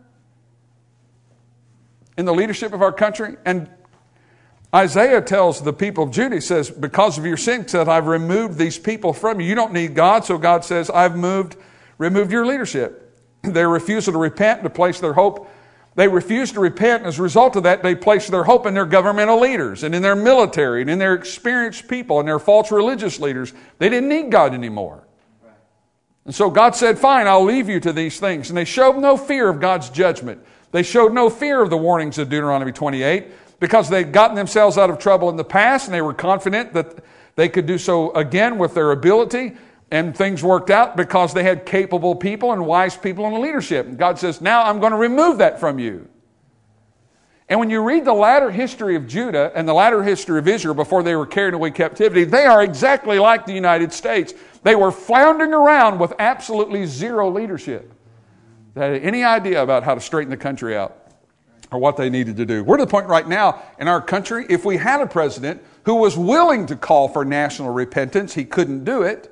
in the leadership of our country? And Isaiah tells the people of Judah, he says, because of your sin, said, I've removed these people from you. You don't need God, so God says, I've moved, removed your leadership. They refusal to repent, to place their hope. They refused to repent, and as a result of that, they placed their hope in their governmental leaders and in their military and in their experienced people and their false religious leaders. They didn't need God anymore. And so God said, fine, I'll leave you to these things. And they showed no fear of God's judgment. They showed no fear of the warnings of Deuteronomy twenty-eight because they'd gotten themselves out of trouble in the past and they were confident that they could do so again with their ability, and things worked out because they had capable people and wise people in the leadership. And God says, now I'm going to remove that from you. And when you read the latter history of Judah and the latter history of Israel before they were carried away captivity, they are exactly like the United States. They were floundering around with absolutely zero leadership. They had any idea about how to straighten the country out or what they needed to do. We're to the point right now in our country, if we had a president who was willing to call for national repentance, he couldn't do it.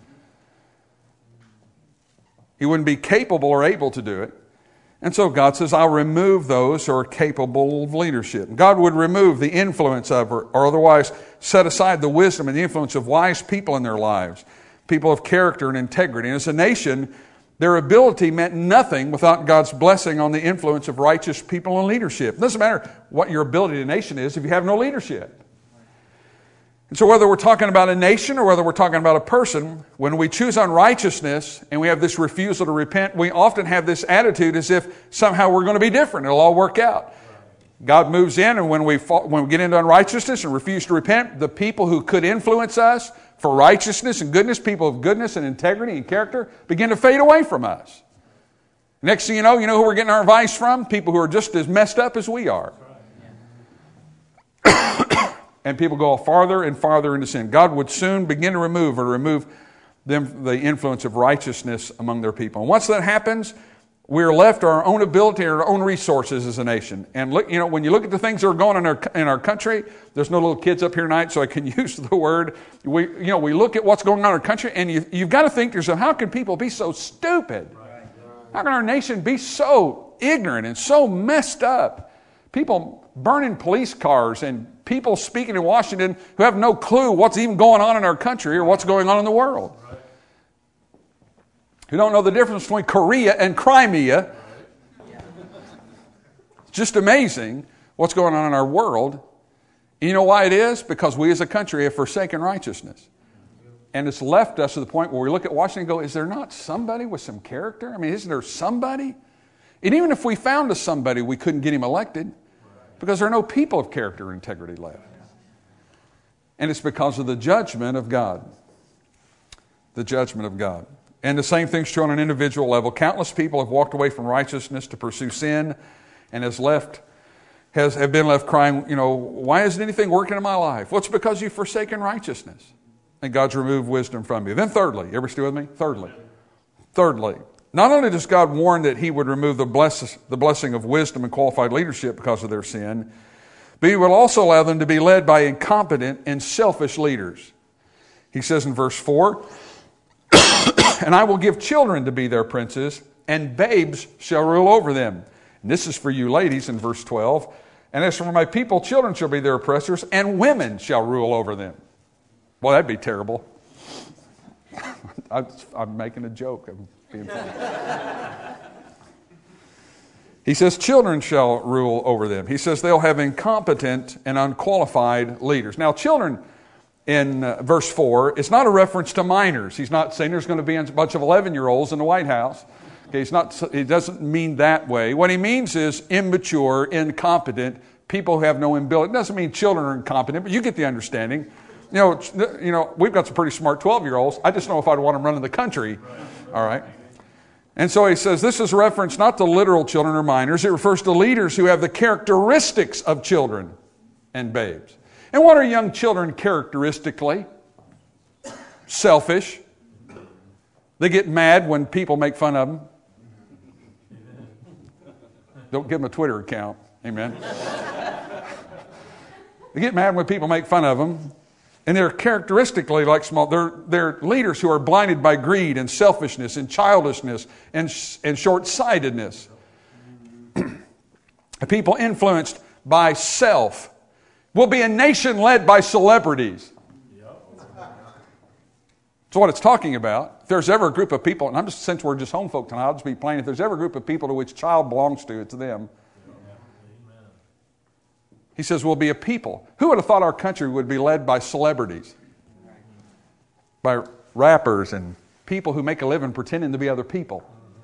He wouldn't be capable or able to do it. And so God says, I'll remove those who are capable of leadership. God would remove the influence of, or, or otherwise set aside the wisdom and the influence of wise people in their lives, people of character and integrity. And as a nation, their ability meant nothing without God's blessing on the influence of righteous people in leadership. It doesn't matter what your ability in a nation is if you have no leadership. So whether we're talking about a nation or whether we're talking about a person, when we choose unrighteousness and we have this refusal to repent, we often have this attitude as if somehow we're going to be different. It'll all work out. God moves in, and when we fall, when we get into unrighteousness and refuse to repent, the people who could influence us for righteousness and goodness, people of goodness and integrity and character, begin to fade away from us. Next thing you know, you know who we're getting our advice from? People who are just as messed up as we are. And people go farther and farther into sin. God would soon begin to remove or remove them the influence of righteousness among their people. And once that happens, we're left to our own ability and our own resources as a nation. And look, you know, when you look at the things that are going on in our, in our country, there's no little kids up here tonight, so I can use the word. We, you know, we look at what's going on in our country, and you, you've got to think to yourself, how can people be so stupid? How can our nation be so ignorant and so messed up? People burning police cars and people speaking in Washington who have no clue what's even going on in our country or what's going on in the world. Who don't know the difference between Korea and Crimea. It's just amazing what's going on in our world. And you know why it is? Because we as a country have forsaken righteousness. And it's left us to the point where we look at Washington and go, is there not somebody with some character? I mean, isn't there somebody? And even if we found a somebody, we couldn't get him elected because there are no people of character and integrity left. And it's because of the judgment of God. The judgment of God. And the same thing's true on an individual level. Countless people have walked away from righteousness to pursue sin and has left, has have been left crying, you know, why isn't anything working in my life? Well, it's because you've forsaken righteousness. And God's removed wisdom from you. Then thirdly, you ever still with me? Thirdly. Thirdly. Not only does God warn that he would remove the, bless, the blessing of wisdom and qualified leadership because of their sin, but he will also allow them to be led by incompetent and selfish leaders. He says in verse four, and I will give children to be their princes, and babes shall rule over them. And this is for you ladies in verse twelve. And as for my people, children shall be their oppressors, and women shall rule over them. Well, that'd be terrible. I'm making a joke. I'm being funny. He says, children shall rule over them. He says they'll have incompetent and unqualified leaders. Now, children in uh, verse four, it's not a reference to minors. He's not saying there's going to be a bunch of eleven-year-olds in the White House. Okay, he's not, he doesn't mean that way. What he means is immature, incompetent, people who have no ability. It doesn't mean children are incompetent, but you get the understanding. You know, you know, we've got some pretty smart twelve-year-olds. I just know if I'd want them running the country. All right. And so he says this is a reference not to literal children or minors. It refers to leaders who have the characteristics of children and babes. And what are young children characteristically? Selfish. They get mad when people make fun of them. Don't give them a Twitter account. Amen. They get mad when people make fun of them. And they're characteristically like small, they're, they're leaders who are blinded by greed and selfishness and childishness and, and short-sightedness. People influenced by self. We'll be a nation led by celebrities. That's what it's talking about. If there's ever a group of people, and I'm just, since we're just home folk tonight, I'll just be plain. If there's ever a group of people to which child belongs to, it's them. He says we'll be a people. Who would have thought our country would be led by celebrities? By rappers and people who make a living pretending to be other people.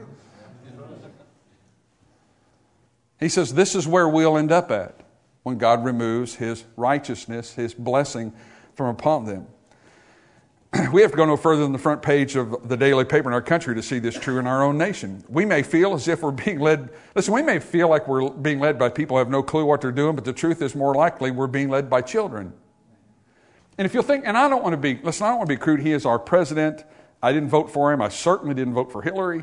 He says this is where we'll end up at when God removes his righteousness, his blessing from upon them. We have to go no further than the front page of the daily paper in our country to see this true in our own nation. We may feel as if we're being led, listen, we may feel like we're being led by people who have no clue what they're doing, but the truth is more likely we're being led by children. And if you'll think, and I don't want to be, listen, I don't want to be crude. He is our president. I didn't vote for him. I certainly didn't vote for Hillary.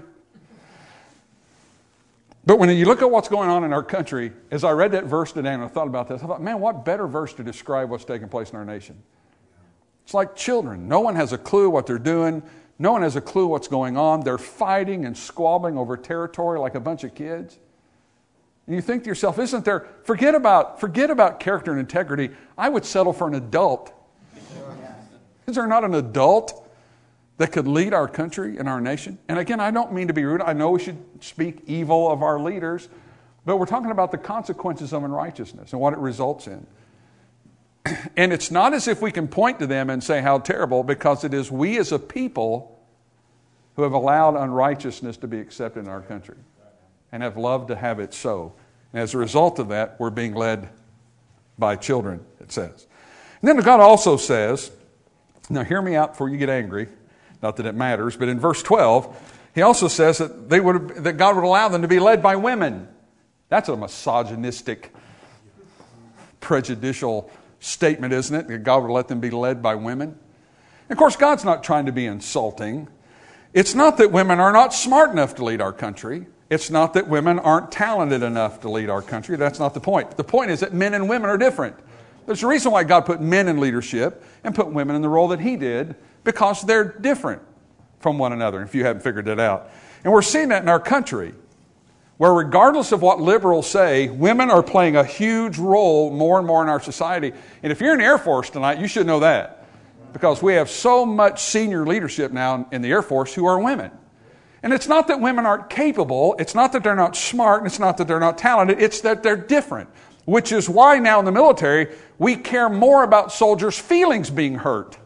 But when you look at what's going on in our country, as I read that verse today and I thought about this, I thought, man, what better verse to describe what's taking place in our nation? It's like children. No one has a clue what they're doing. No one has a clue what's going on. They're fighting and squabbling over territory like a bunch of kids. And you think to yourself, isn't there, forget about, forget about character and integrity. I would settle for an adult. Is there not an adult that could lead our country and our nation? And again, I don't mean to be rude. I know we should speak evil of our leaders, but we're talking about the consequences of unrighteousness and what it results in. And it's not as if we can point to them and say how terrible, because it is we as a people who have allowed unrighteousness to be accepted in our country and have loved to have it so. And as a result of that, we're being led by children, it says. And then God also says, now hear me out before you get angry, not that it matters, but in verse twelve, he also says that they would that God would allow them to be led by women. That's a misogynistic, prejudicial statement, isn't it? That God would let them be led by women. And of course, God's not trying to be insulting. It's not that women are not smart enough to lead our country. It's not that women aren't talented enough to lead our country. That's not the point. The point is that men and women are different. There's a reason why God put men in leadership and put women in the role that He did, because they're different from one another, if you haven't figured that out. And we're seeing that in our country, where regardless of what liberals say, women are playing a huge role more and more in our society. And if you're in the Air Force tonight, you should know that, because we have so much senior leadership now in the Air Force who are women. And it's not that women aren't capable, it's not that they're not smart, and it's not that they're not talented, it's that they're different. Which is why now in the military, we care more about soldiers' feelings being hurt.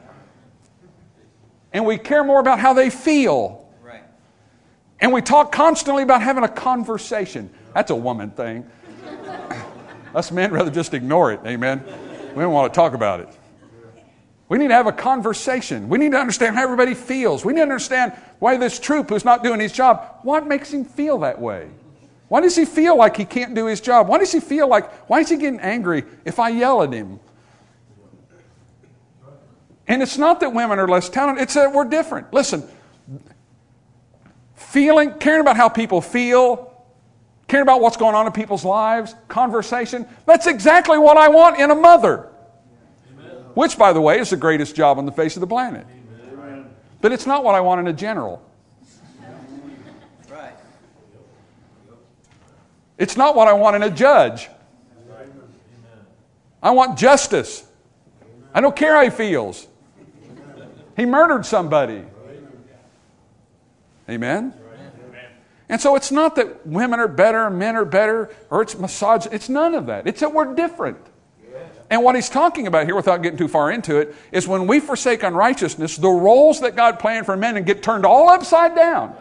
And we care more about how they feel. Right. And we talk constantly about having a conversation. That's a woman thing. Us men rather just ignore it, amen? We don't want to talk about it. We need to have a conversation. We need to understand how everybody feels. We need to understand why this troop who's not doing his job, what makes him feel that way? Why does he feel like he can't do his job? Why does he feel like, why is he getting angry if I yell at him? And it's not that women are less talented, it's that we're different. Listen, feeling, caring about how people feel, caring about what's going on in people's lives, conversation, that's exactly what I want in a mother. Amen. Which, by the way, is the greatest job on the face of the planet. Amen. But it's not what I want in a general. Right. It's not what I want in a judge. I want justice. I don't care how he feels. He murdered somebody. Amen? And so it's not that women are better, men are better, or it's misogyny. It's none of that. It's that we're different. And what he's talking about here, without getting too far into it, is when we forsake unrighteousness, the roles that God planned for men and get turned all upside down.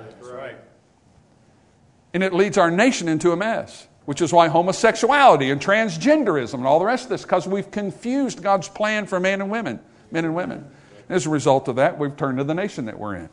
And it leads our nation into a mess, which is why homosexuality and transgenderism and all the rest of this, because we've confused God's plan for men and women, men and women. And as a result of that, we've turned to the nation that we're in.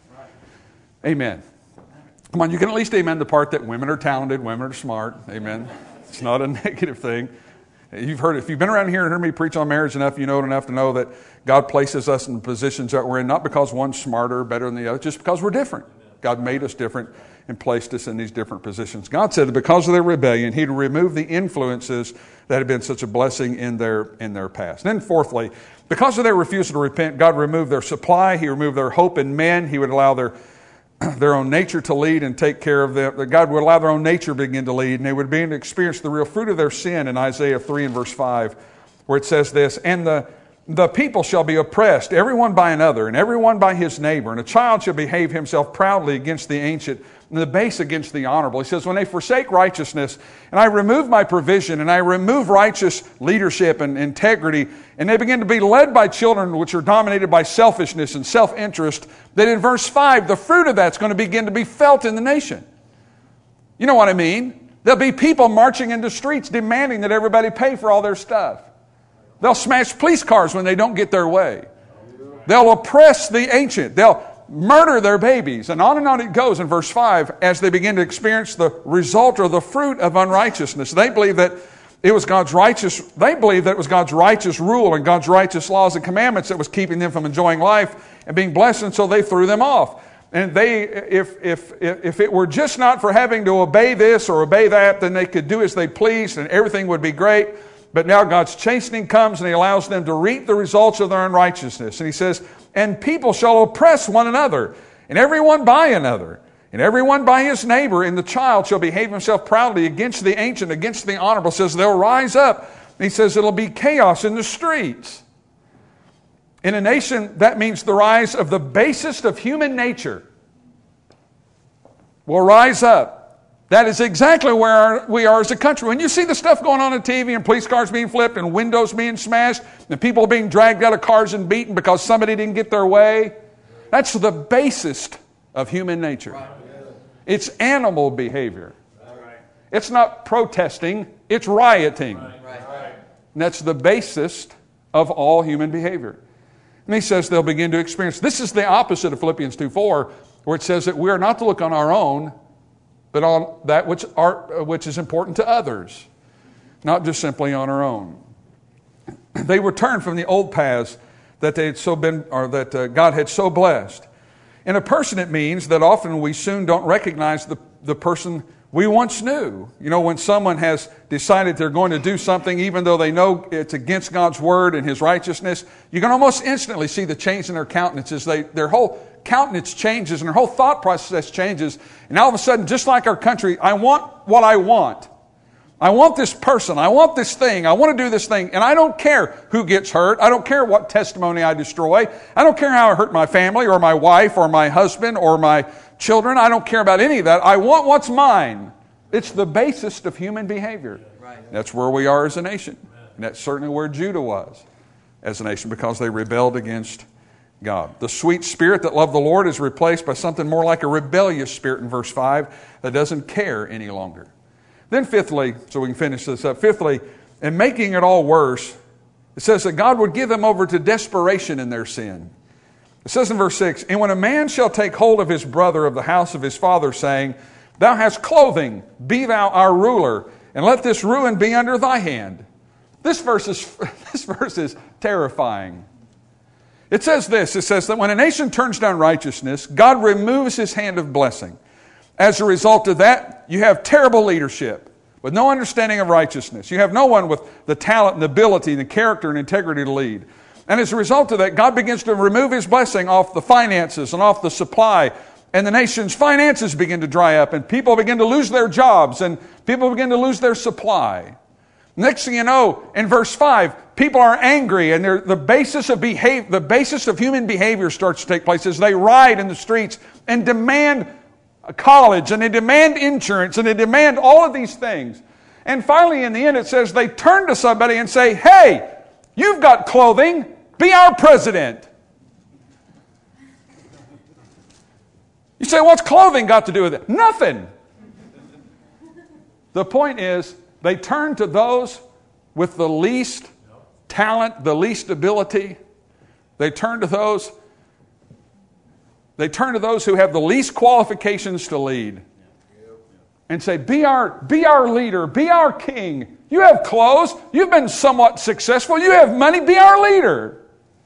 Amen. Come on, you can at least amen the part that women are talented, women are smart. Amen. It's not a negative thing. You've heard, if you've been around here and heard me preach on marriage enough, you know it enough to know that God places us in the positions that we're in, not because one's smarter or better than the other, just because we're different. God made us different and placed us in these different positions. God said that because of their rebellion, He'd remove the influences that had been such a blessing in their in their past. And then fourthly, because of their refusal to repent, God removed their supply. He removed their hope in men. He would allow their their own nature to lead and take care of them. God would allow their own nature to begin to lead, and they would begin to experience the real fruit of their sin in Isaiah three and verse five, where it says this, and the The people shall be oppressed, everyone by another, and everyone by his neighbor. And a child shall behave himself proudly against the ancient, and the base against the honorable. He says, when they forsake righteousness, and I remove my provision, and I remove righteous leadership and integrity, and they begin to be led by children which are dominated by selfishness and self-interest, that in verse five, the fruit of that's going to begin to be felt in the nation. You know what I mean? There'll be people marching into streets demanding that everybody pay for all their stuff. They'll smash police cars when they don't get their way. They'll oppress the ancient. They'll murder their babies. And on and on it goes in verse five as they begin to experience the result or the fruit of unrighteousness. They believe that it was God's righteous, they believe that it was God's righteous rule and God's righteous laws and commandments that was keeping them from enjoying life and being blessed, and so they threw them off. And they, if, if, if it were just not for having to obey this or obey that, then they could do as they pleased and everything would be great. But now God's chastening comes and He allows them to reap the results of their unrighteousness. And He says, and people shall oppress one another, and everyone by another, and everyone by his neighbor, and the child shall behave himself proudly against the ancient, against the honorable. It says they'll rise up. And He says it'll be chaos in the streets. In a nation, that means the rise of the basest of human nature will rise up That is exactly where our, we are as a country. When you see the stuff going on on T V and police cars being flipped and windows being smashed and people being dragged out of cars and beaten because somebody didn't get their way, that's the basest of human nature. It's animal behavior. It's not protesting, it's rioting. And that's the basest of all human behavior. And he says they'll begin to experience. This is the opposite of Philippians two four, where it says that we are not to look on our own, but on that which are, which is important to others, not just simply on our own. They returned from the old paths that they had so been, or that uh, God had so blessed. In a person, it means that often we soon don't recognize the, the person we once knew. You know, when someone has decided they're going to do something, even though they know it's against God's word and His righteousness, you can almost instantly see the change in their countenances. They, their whole countenance changes and their whole thought process changes. And all of a sudden, just like our country, I want what I want. I want this person. I want this thing. I want to do this thing. And I don't care who gets hurt. I don't care what testimony I destroy. I don't care how I hurt my family or my wife or my husband or my children. I don't care about any of that. I want what's mine. It's the basest of human behavior. Right. That's where we are as a nation. And that's certainly where Judah was as a nation, because they rebelled against God. The sweet spirit that loved the Lord is replaced by something more like a rebellious spirit in verse five that doesn't care any longer. Then fifthly, so we can finish this up, fifthly, and making it all worse, it says that God would give them over to desperation in their sin. It says in verse six, and when a man shall take hold of his brother of the house of his father, saying, thou hast clothing, be thou our ruler, and let this ruin be under thy hand. This verse is, this verse is terrifying. It says this, it says that when a nation turns down righteousness, God removes His hand of blessing. As a result of that, you have terrible leadership with no understanding of righteousness. You have no one with the talent and ability and the character and integrity to lead. And as a result of that, God begins to remove His blessing off the finances and off the supply. And the nation's finances begin to dry up, and people begin to lose their jobs, and people begin to lose their supply. Next thing you know, in verse five, people are angry, and the basis of behave, the basis of human behavior starts to take place as they riot in the streets and demand a college, and they demand insurance, and they demand all of these things. And finally, in the end, it says they turn to somebody and say, hey, you've got clothing, be our president. You say, what's clothing got to do with it? Nothing. The point is, they turn to those with the least talent, the least ability. They turn to those They turn to those who have the least qualifications to lead and say, be our, be our leader, be our king. You have clothes, you've been somewhat successful, you have money, be our leader.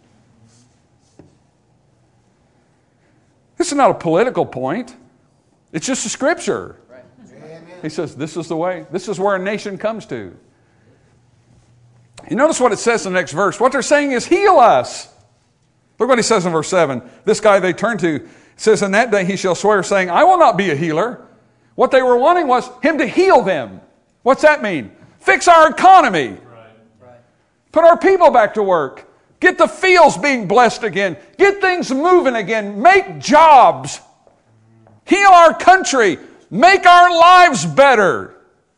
This is not a political point. It's just a scripture. Right. He says, this is the way, this is where a nation comes to. You notice what it says in the next verse. What they're saying is, heal us. Look what he says in verse seven. This guy they turn to says, in that day he shall swear, saying, I will not be a healer. What they were wanting was him to heal them. What's that mean? Fix our economy. Right. Right. Put our people back to work. Get the fields being blessed again. Get things moving again. Make jobs. Heal our country. Make our lives better.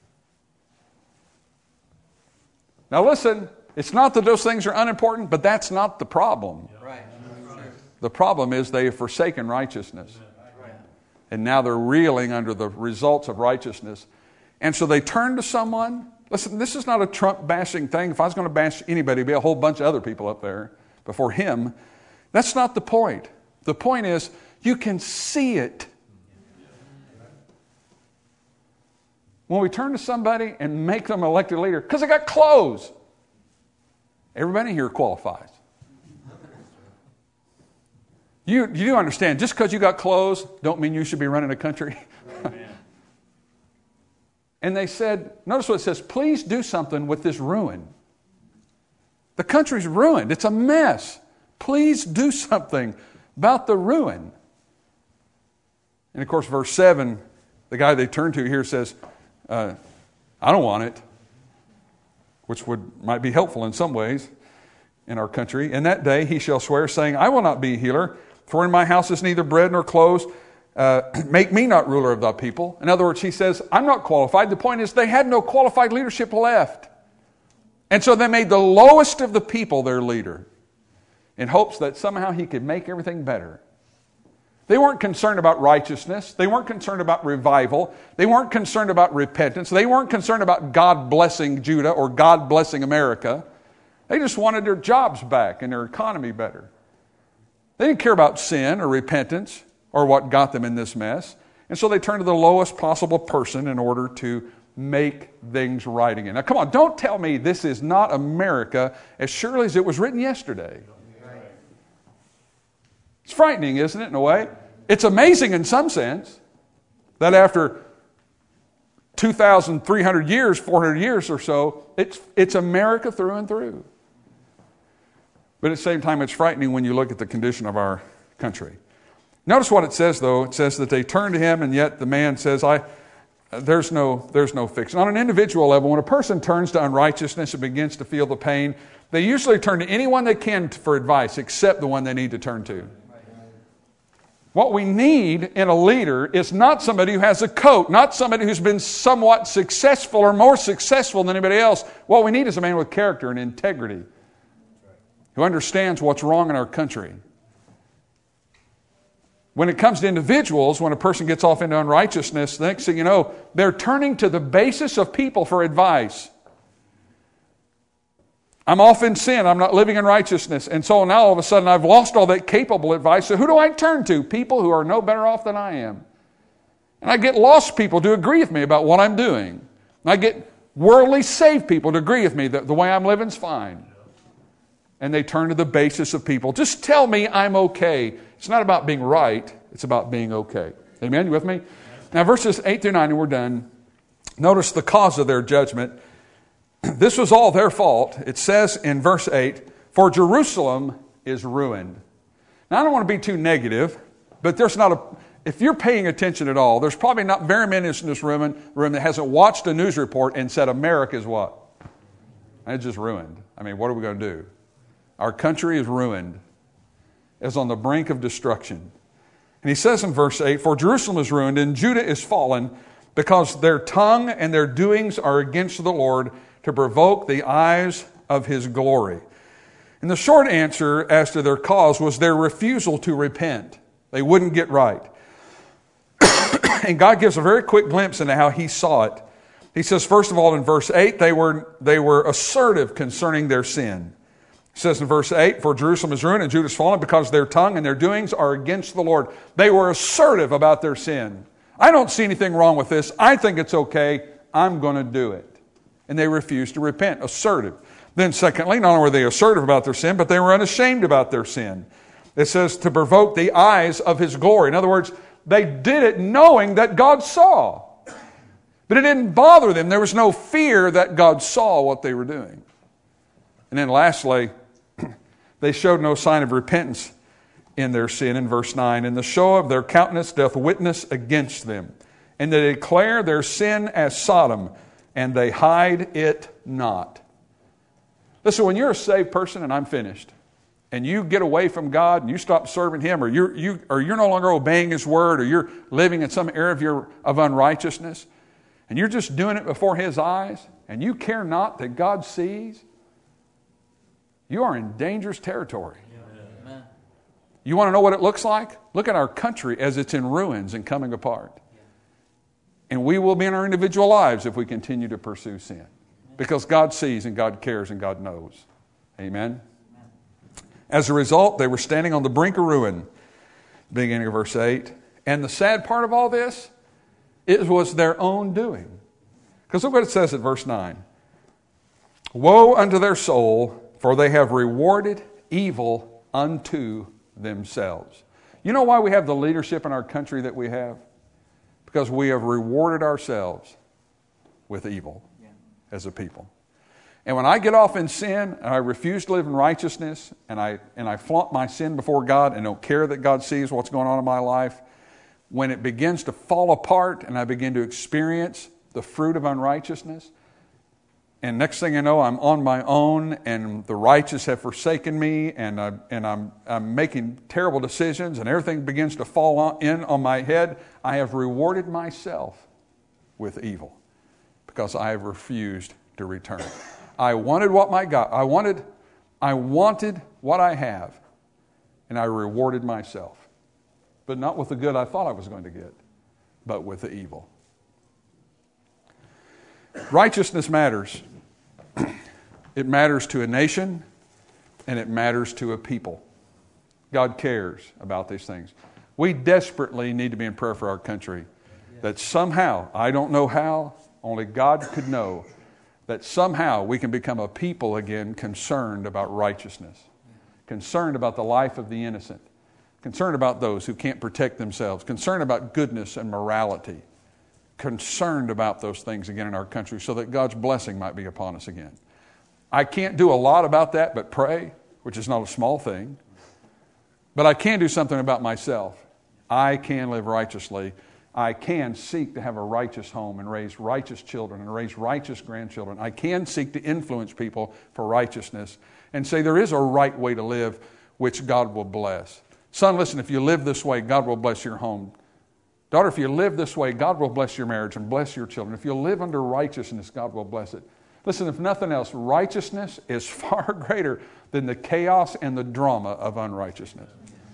Now listen, it's not that those things are unimportant, but that's not the problem. Right. The problem is they have forsaken righteousness. Right. And now they're reeling under the results of righteousness. And so they turn to someone. Listen, this is not a Trump bashing thing. If I was going to bash anybody, it'd be a whole bunch of other people up there before him. That's not the point. The point is, you can see it. When we turn to somebody and make them elected leader, because they got clothes. Everybody here qualifies. You, you do understand, just because you got clothes, don't mean you should be running a country. And they said, notice what it says, please do something with this ruin. The country's ruined. It's a mess. Please do something about the ruin. And of course, verse seven, the guy they turn to here says, uh, I don't want it, which would might be helpful in some ways in our country. In that day he shall swear, saying, I will not be a healer, for in my house is neither bread nor clothes, uh, make me not ruler of thy people. In other words, he says, I'm not qualified. The point is they had no qualified leadership left. And so they made the lowest of the people their leader in hopes that somehow he could make everything better. They weren't concerned about righteousness. They weren't concerned about revival. They weren't concerned about repentance. They weren't concerned about God blessing Judah or God blessing America. They just wanted their jobs back and their economy better. They didn't care about sin or repentance or what got them in this mess. And so they turned to the lowest possible person in order to make things right again. Now come on, don't tell me this is not America as surely as it was written yesterday. It's frightening, isn't it, in a way? It's amazing in some sense that after two thousand three hundred years, four hundred years or so, it's, it's America through and through. But at the same time, it's frightening when you look at the condition of our country. Notice what it says, though. It says that they turn to him, and yet the man says, "I, there's no, there's no fix." On an individual level, when a person turns to unrighteousness and begins to feel the pain, they usually turn to anyone they can for advice except the one they need to turn to. What we need in a leader is not somebody who has a coat, not somebody who's been somewhat successful or more successful than anybody else. What we need is a man with character and integrity who understands what's wrong in our country. When it comes to individuals, when a person gets off into unrighteousness, the next thing you know, they're turning to the basis of people for advice. I'm off in sin. I'm not living in righteousness. And so now all of a sudden I've lost all that capable advice. So who do I turn to? People who are no better off than I am. And I get lost people to agree with me about what I'm doing. And I get worldly saved people to agree with me that the way I'm living is fine. And they turn to the basis of people. Just tell me I'm okay. It's not about being right. It's about being okay. Amen? You with me? Now verses eight through nine, and we're done. Notice the cause of their judgment. This was all their fault. It says in verse eight, "For Jerusalem is ruined." Now I don't want to be too negative, but there's not a, if you're paying attention at all, there's probably not very many in this room, room that hasn't watched a news report and said America is what? It's just ruined. I mean, what are we going to do? Our country is ruined. It's on the brink of destruction. And he says in verse eight, "For Jerusalem is ruined and Judah is fallen, because their tongue and their doings are against the Lord, to provoke the eyes of his glory." And the short answer as to their cause was their refusal to repent. They wouldn't get right. And God gives a very quick glimpse into how he saw it. He says, first of all, in verse eight, they were, they were assertive concerning their sin. He says in verse eight, "For Jerusalem is ruined and Judah is fallen, because their tongue and their doings are against the Lord." They were assertive about their sin. I don't see anything wrong with this. I think it's okay. I'm going to do it. And they refused to repent. Assertive. Then secondly, not only were they assertive about their sin, but they were unashamed about their sin. It says to provoke the eyes of his glory. In other words, they did it knowing that God saw. But it didn't bother them. There was no fear that God saw what they were doing. And then lastly, they showed no sign of repentance in their sin in verse nine. "And the show of their countenance doth witness against them. And they declare their sin as Sodom, and they hide it not." Listen, when you're a saved person, and I'm finished, and you get away from God and you stop serving him, or you're, you, or you're no longer obeying his word, or you're living in some area of, your, of unrighteousness, and you're just doing it before his eyes, and you care not that God sees, you are in dangerous territory. Amen. You want to know what it looks like? Look at our country as it's in ruins and coming apart. And we will be in our individual lives if we continue to pursue sin. Because God sees and God cares and God knows. Amen? As a result, they were standing on the brink of ruin. Beginning of verse eight. And the sad part of all this, it was their own doing. Because look what it says at verse nine. "Woe unto their soul, for they have rewarded evil unto themselves." You know why we have the leadership in our country that we have? Because we have rewarded ourselves with evil yeah. as a people. And when I get off in sin and I refuse to live in righteousness and I and I flaunt my sin before God and don't care that God sees what's going on in my life, when it begins to fall apart and I begin to experience the fruit of unrighteousness, And next thing I know, I'm on my own, and the righteous have forsaken me, and, I, and I'm, I'm making terrible decisions, and everything begins to fall on, in on my head. I have rewarded myself with evil because I have refused to return. I wanted what my God, I wanted, I wanted what I have, and I rewarded myself. But not with the good I thought I was going to get, but with the evil. Righteousness matters. It matters to a nation, and it matters to a people. God cares about these things. We desperately need to be in prayer for our country. That somehow, I don't know how, only God could know, that somehow we can become a people again concerned about righteousness, concerned about the life of the innocent, concerned about those who can't protect themselves, concerned about goodness and morality, concerned about those things again in our country so that God's blessing might be upon us again. I can't do a lot about that but pray, which is not a small thing. But I can do something about myself. I can live righteously. I can seek to have a righteous home and raise righteous children and raise righteous grandchildren. I can seek to influence people for righteousness and say there is a right way to live which God will bless. Son, listen, if you live this way, God will bless your home. Daughter, if you live this way, God will bless your marriage and bless your children. If you live under righteousness, God will bless it. Listen, if nothing else, righteousness is far greater than the chaos and the drama of unrighteousness.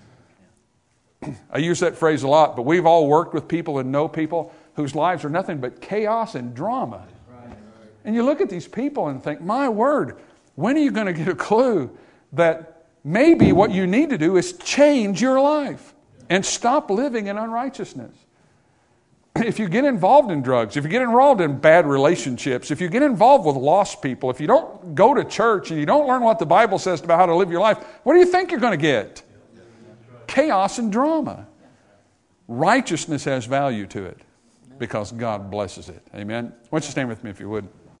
I use that phrase a lot, but we've all worked with people and know people whose lives are nothing but chaos and drama. And you look at these people and think, my word, when are you going to get a clue that maybe what you need to do is change your life and stop living in unrighteousness? If you get involved in drugs, if you get involved in bad relationships, if you get involved with lost people, if you don't go to church and you don't learn what the Bible says about how to live your life, what do you think you're going to get? Chaos and drama. Righteousness has value to it because God blesses it. Amen? Why don't you stand with me if you would?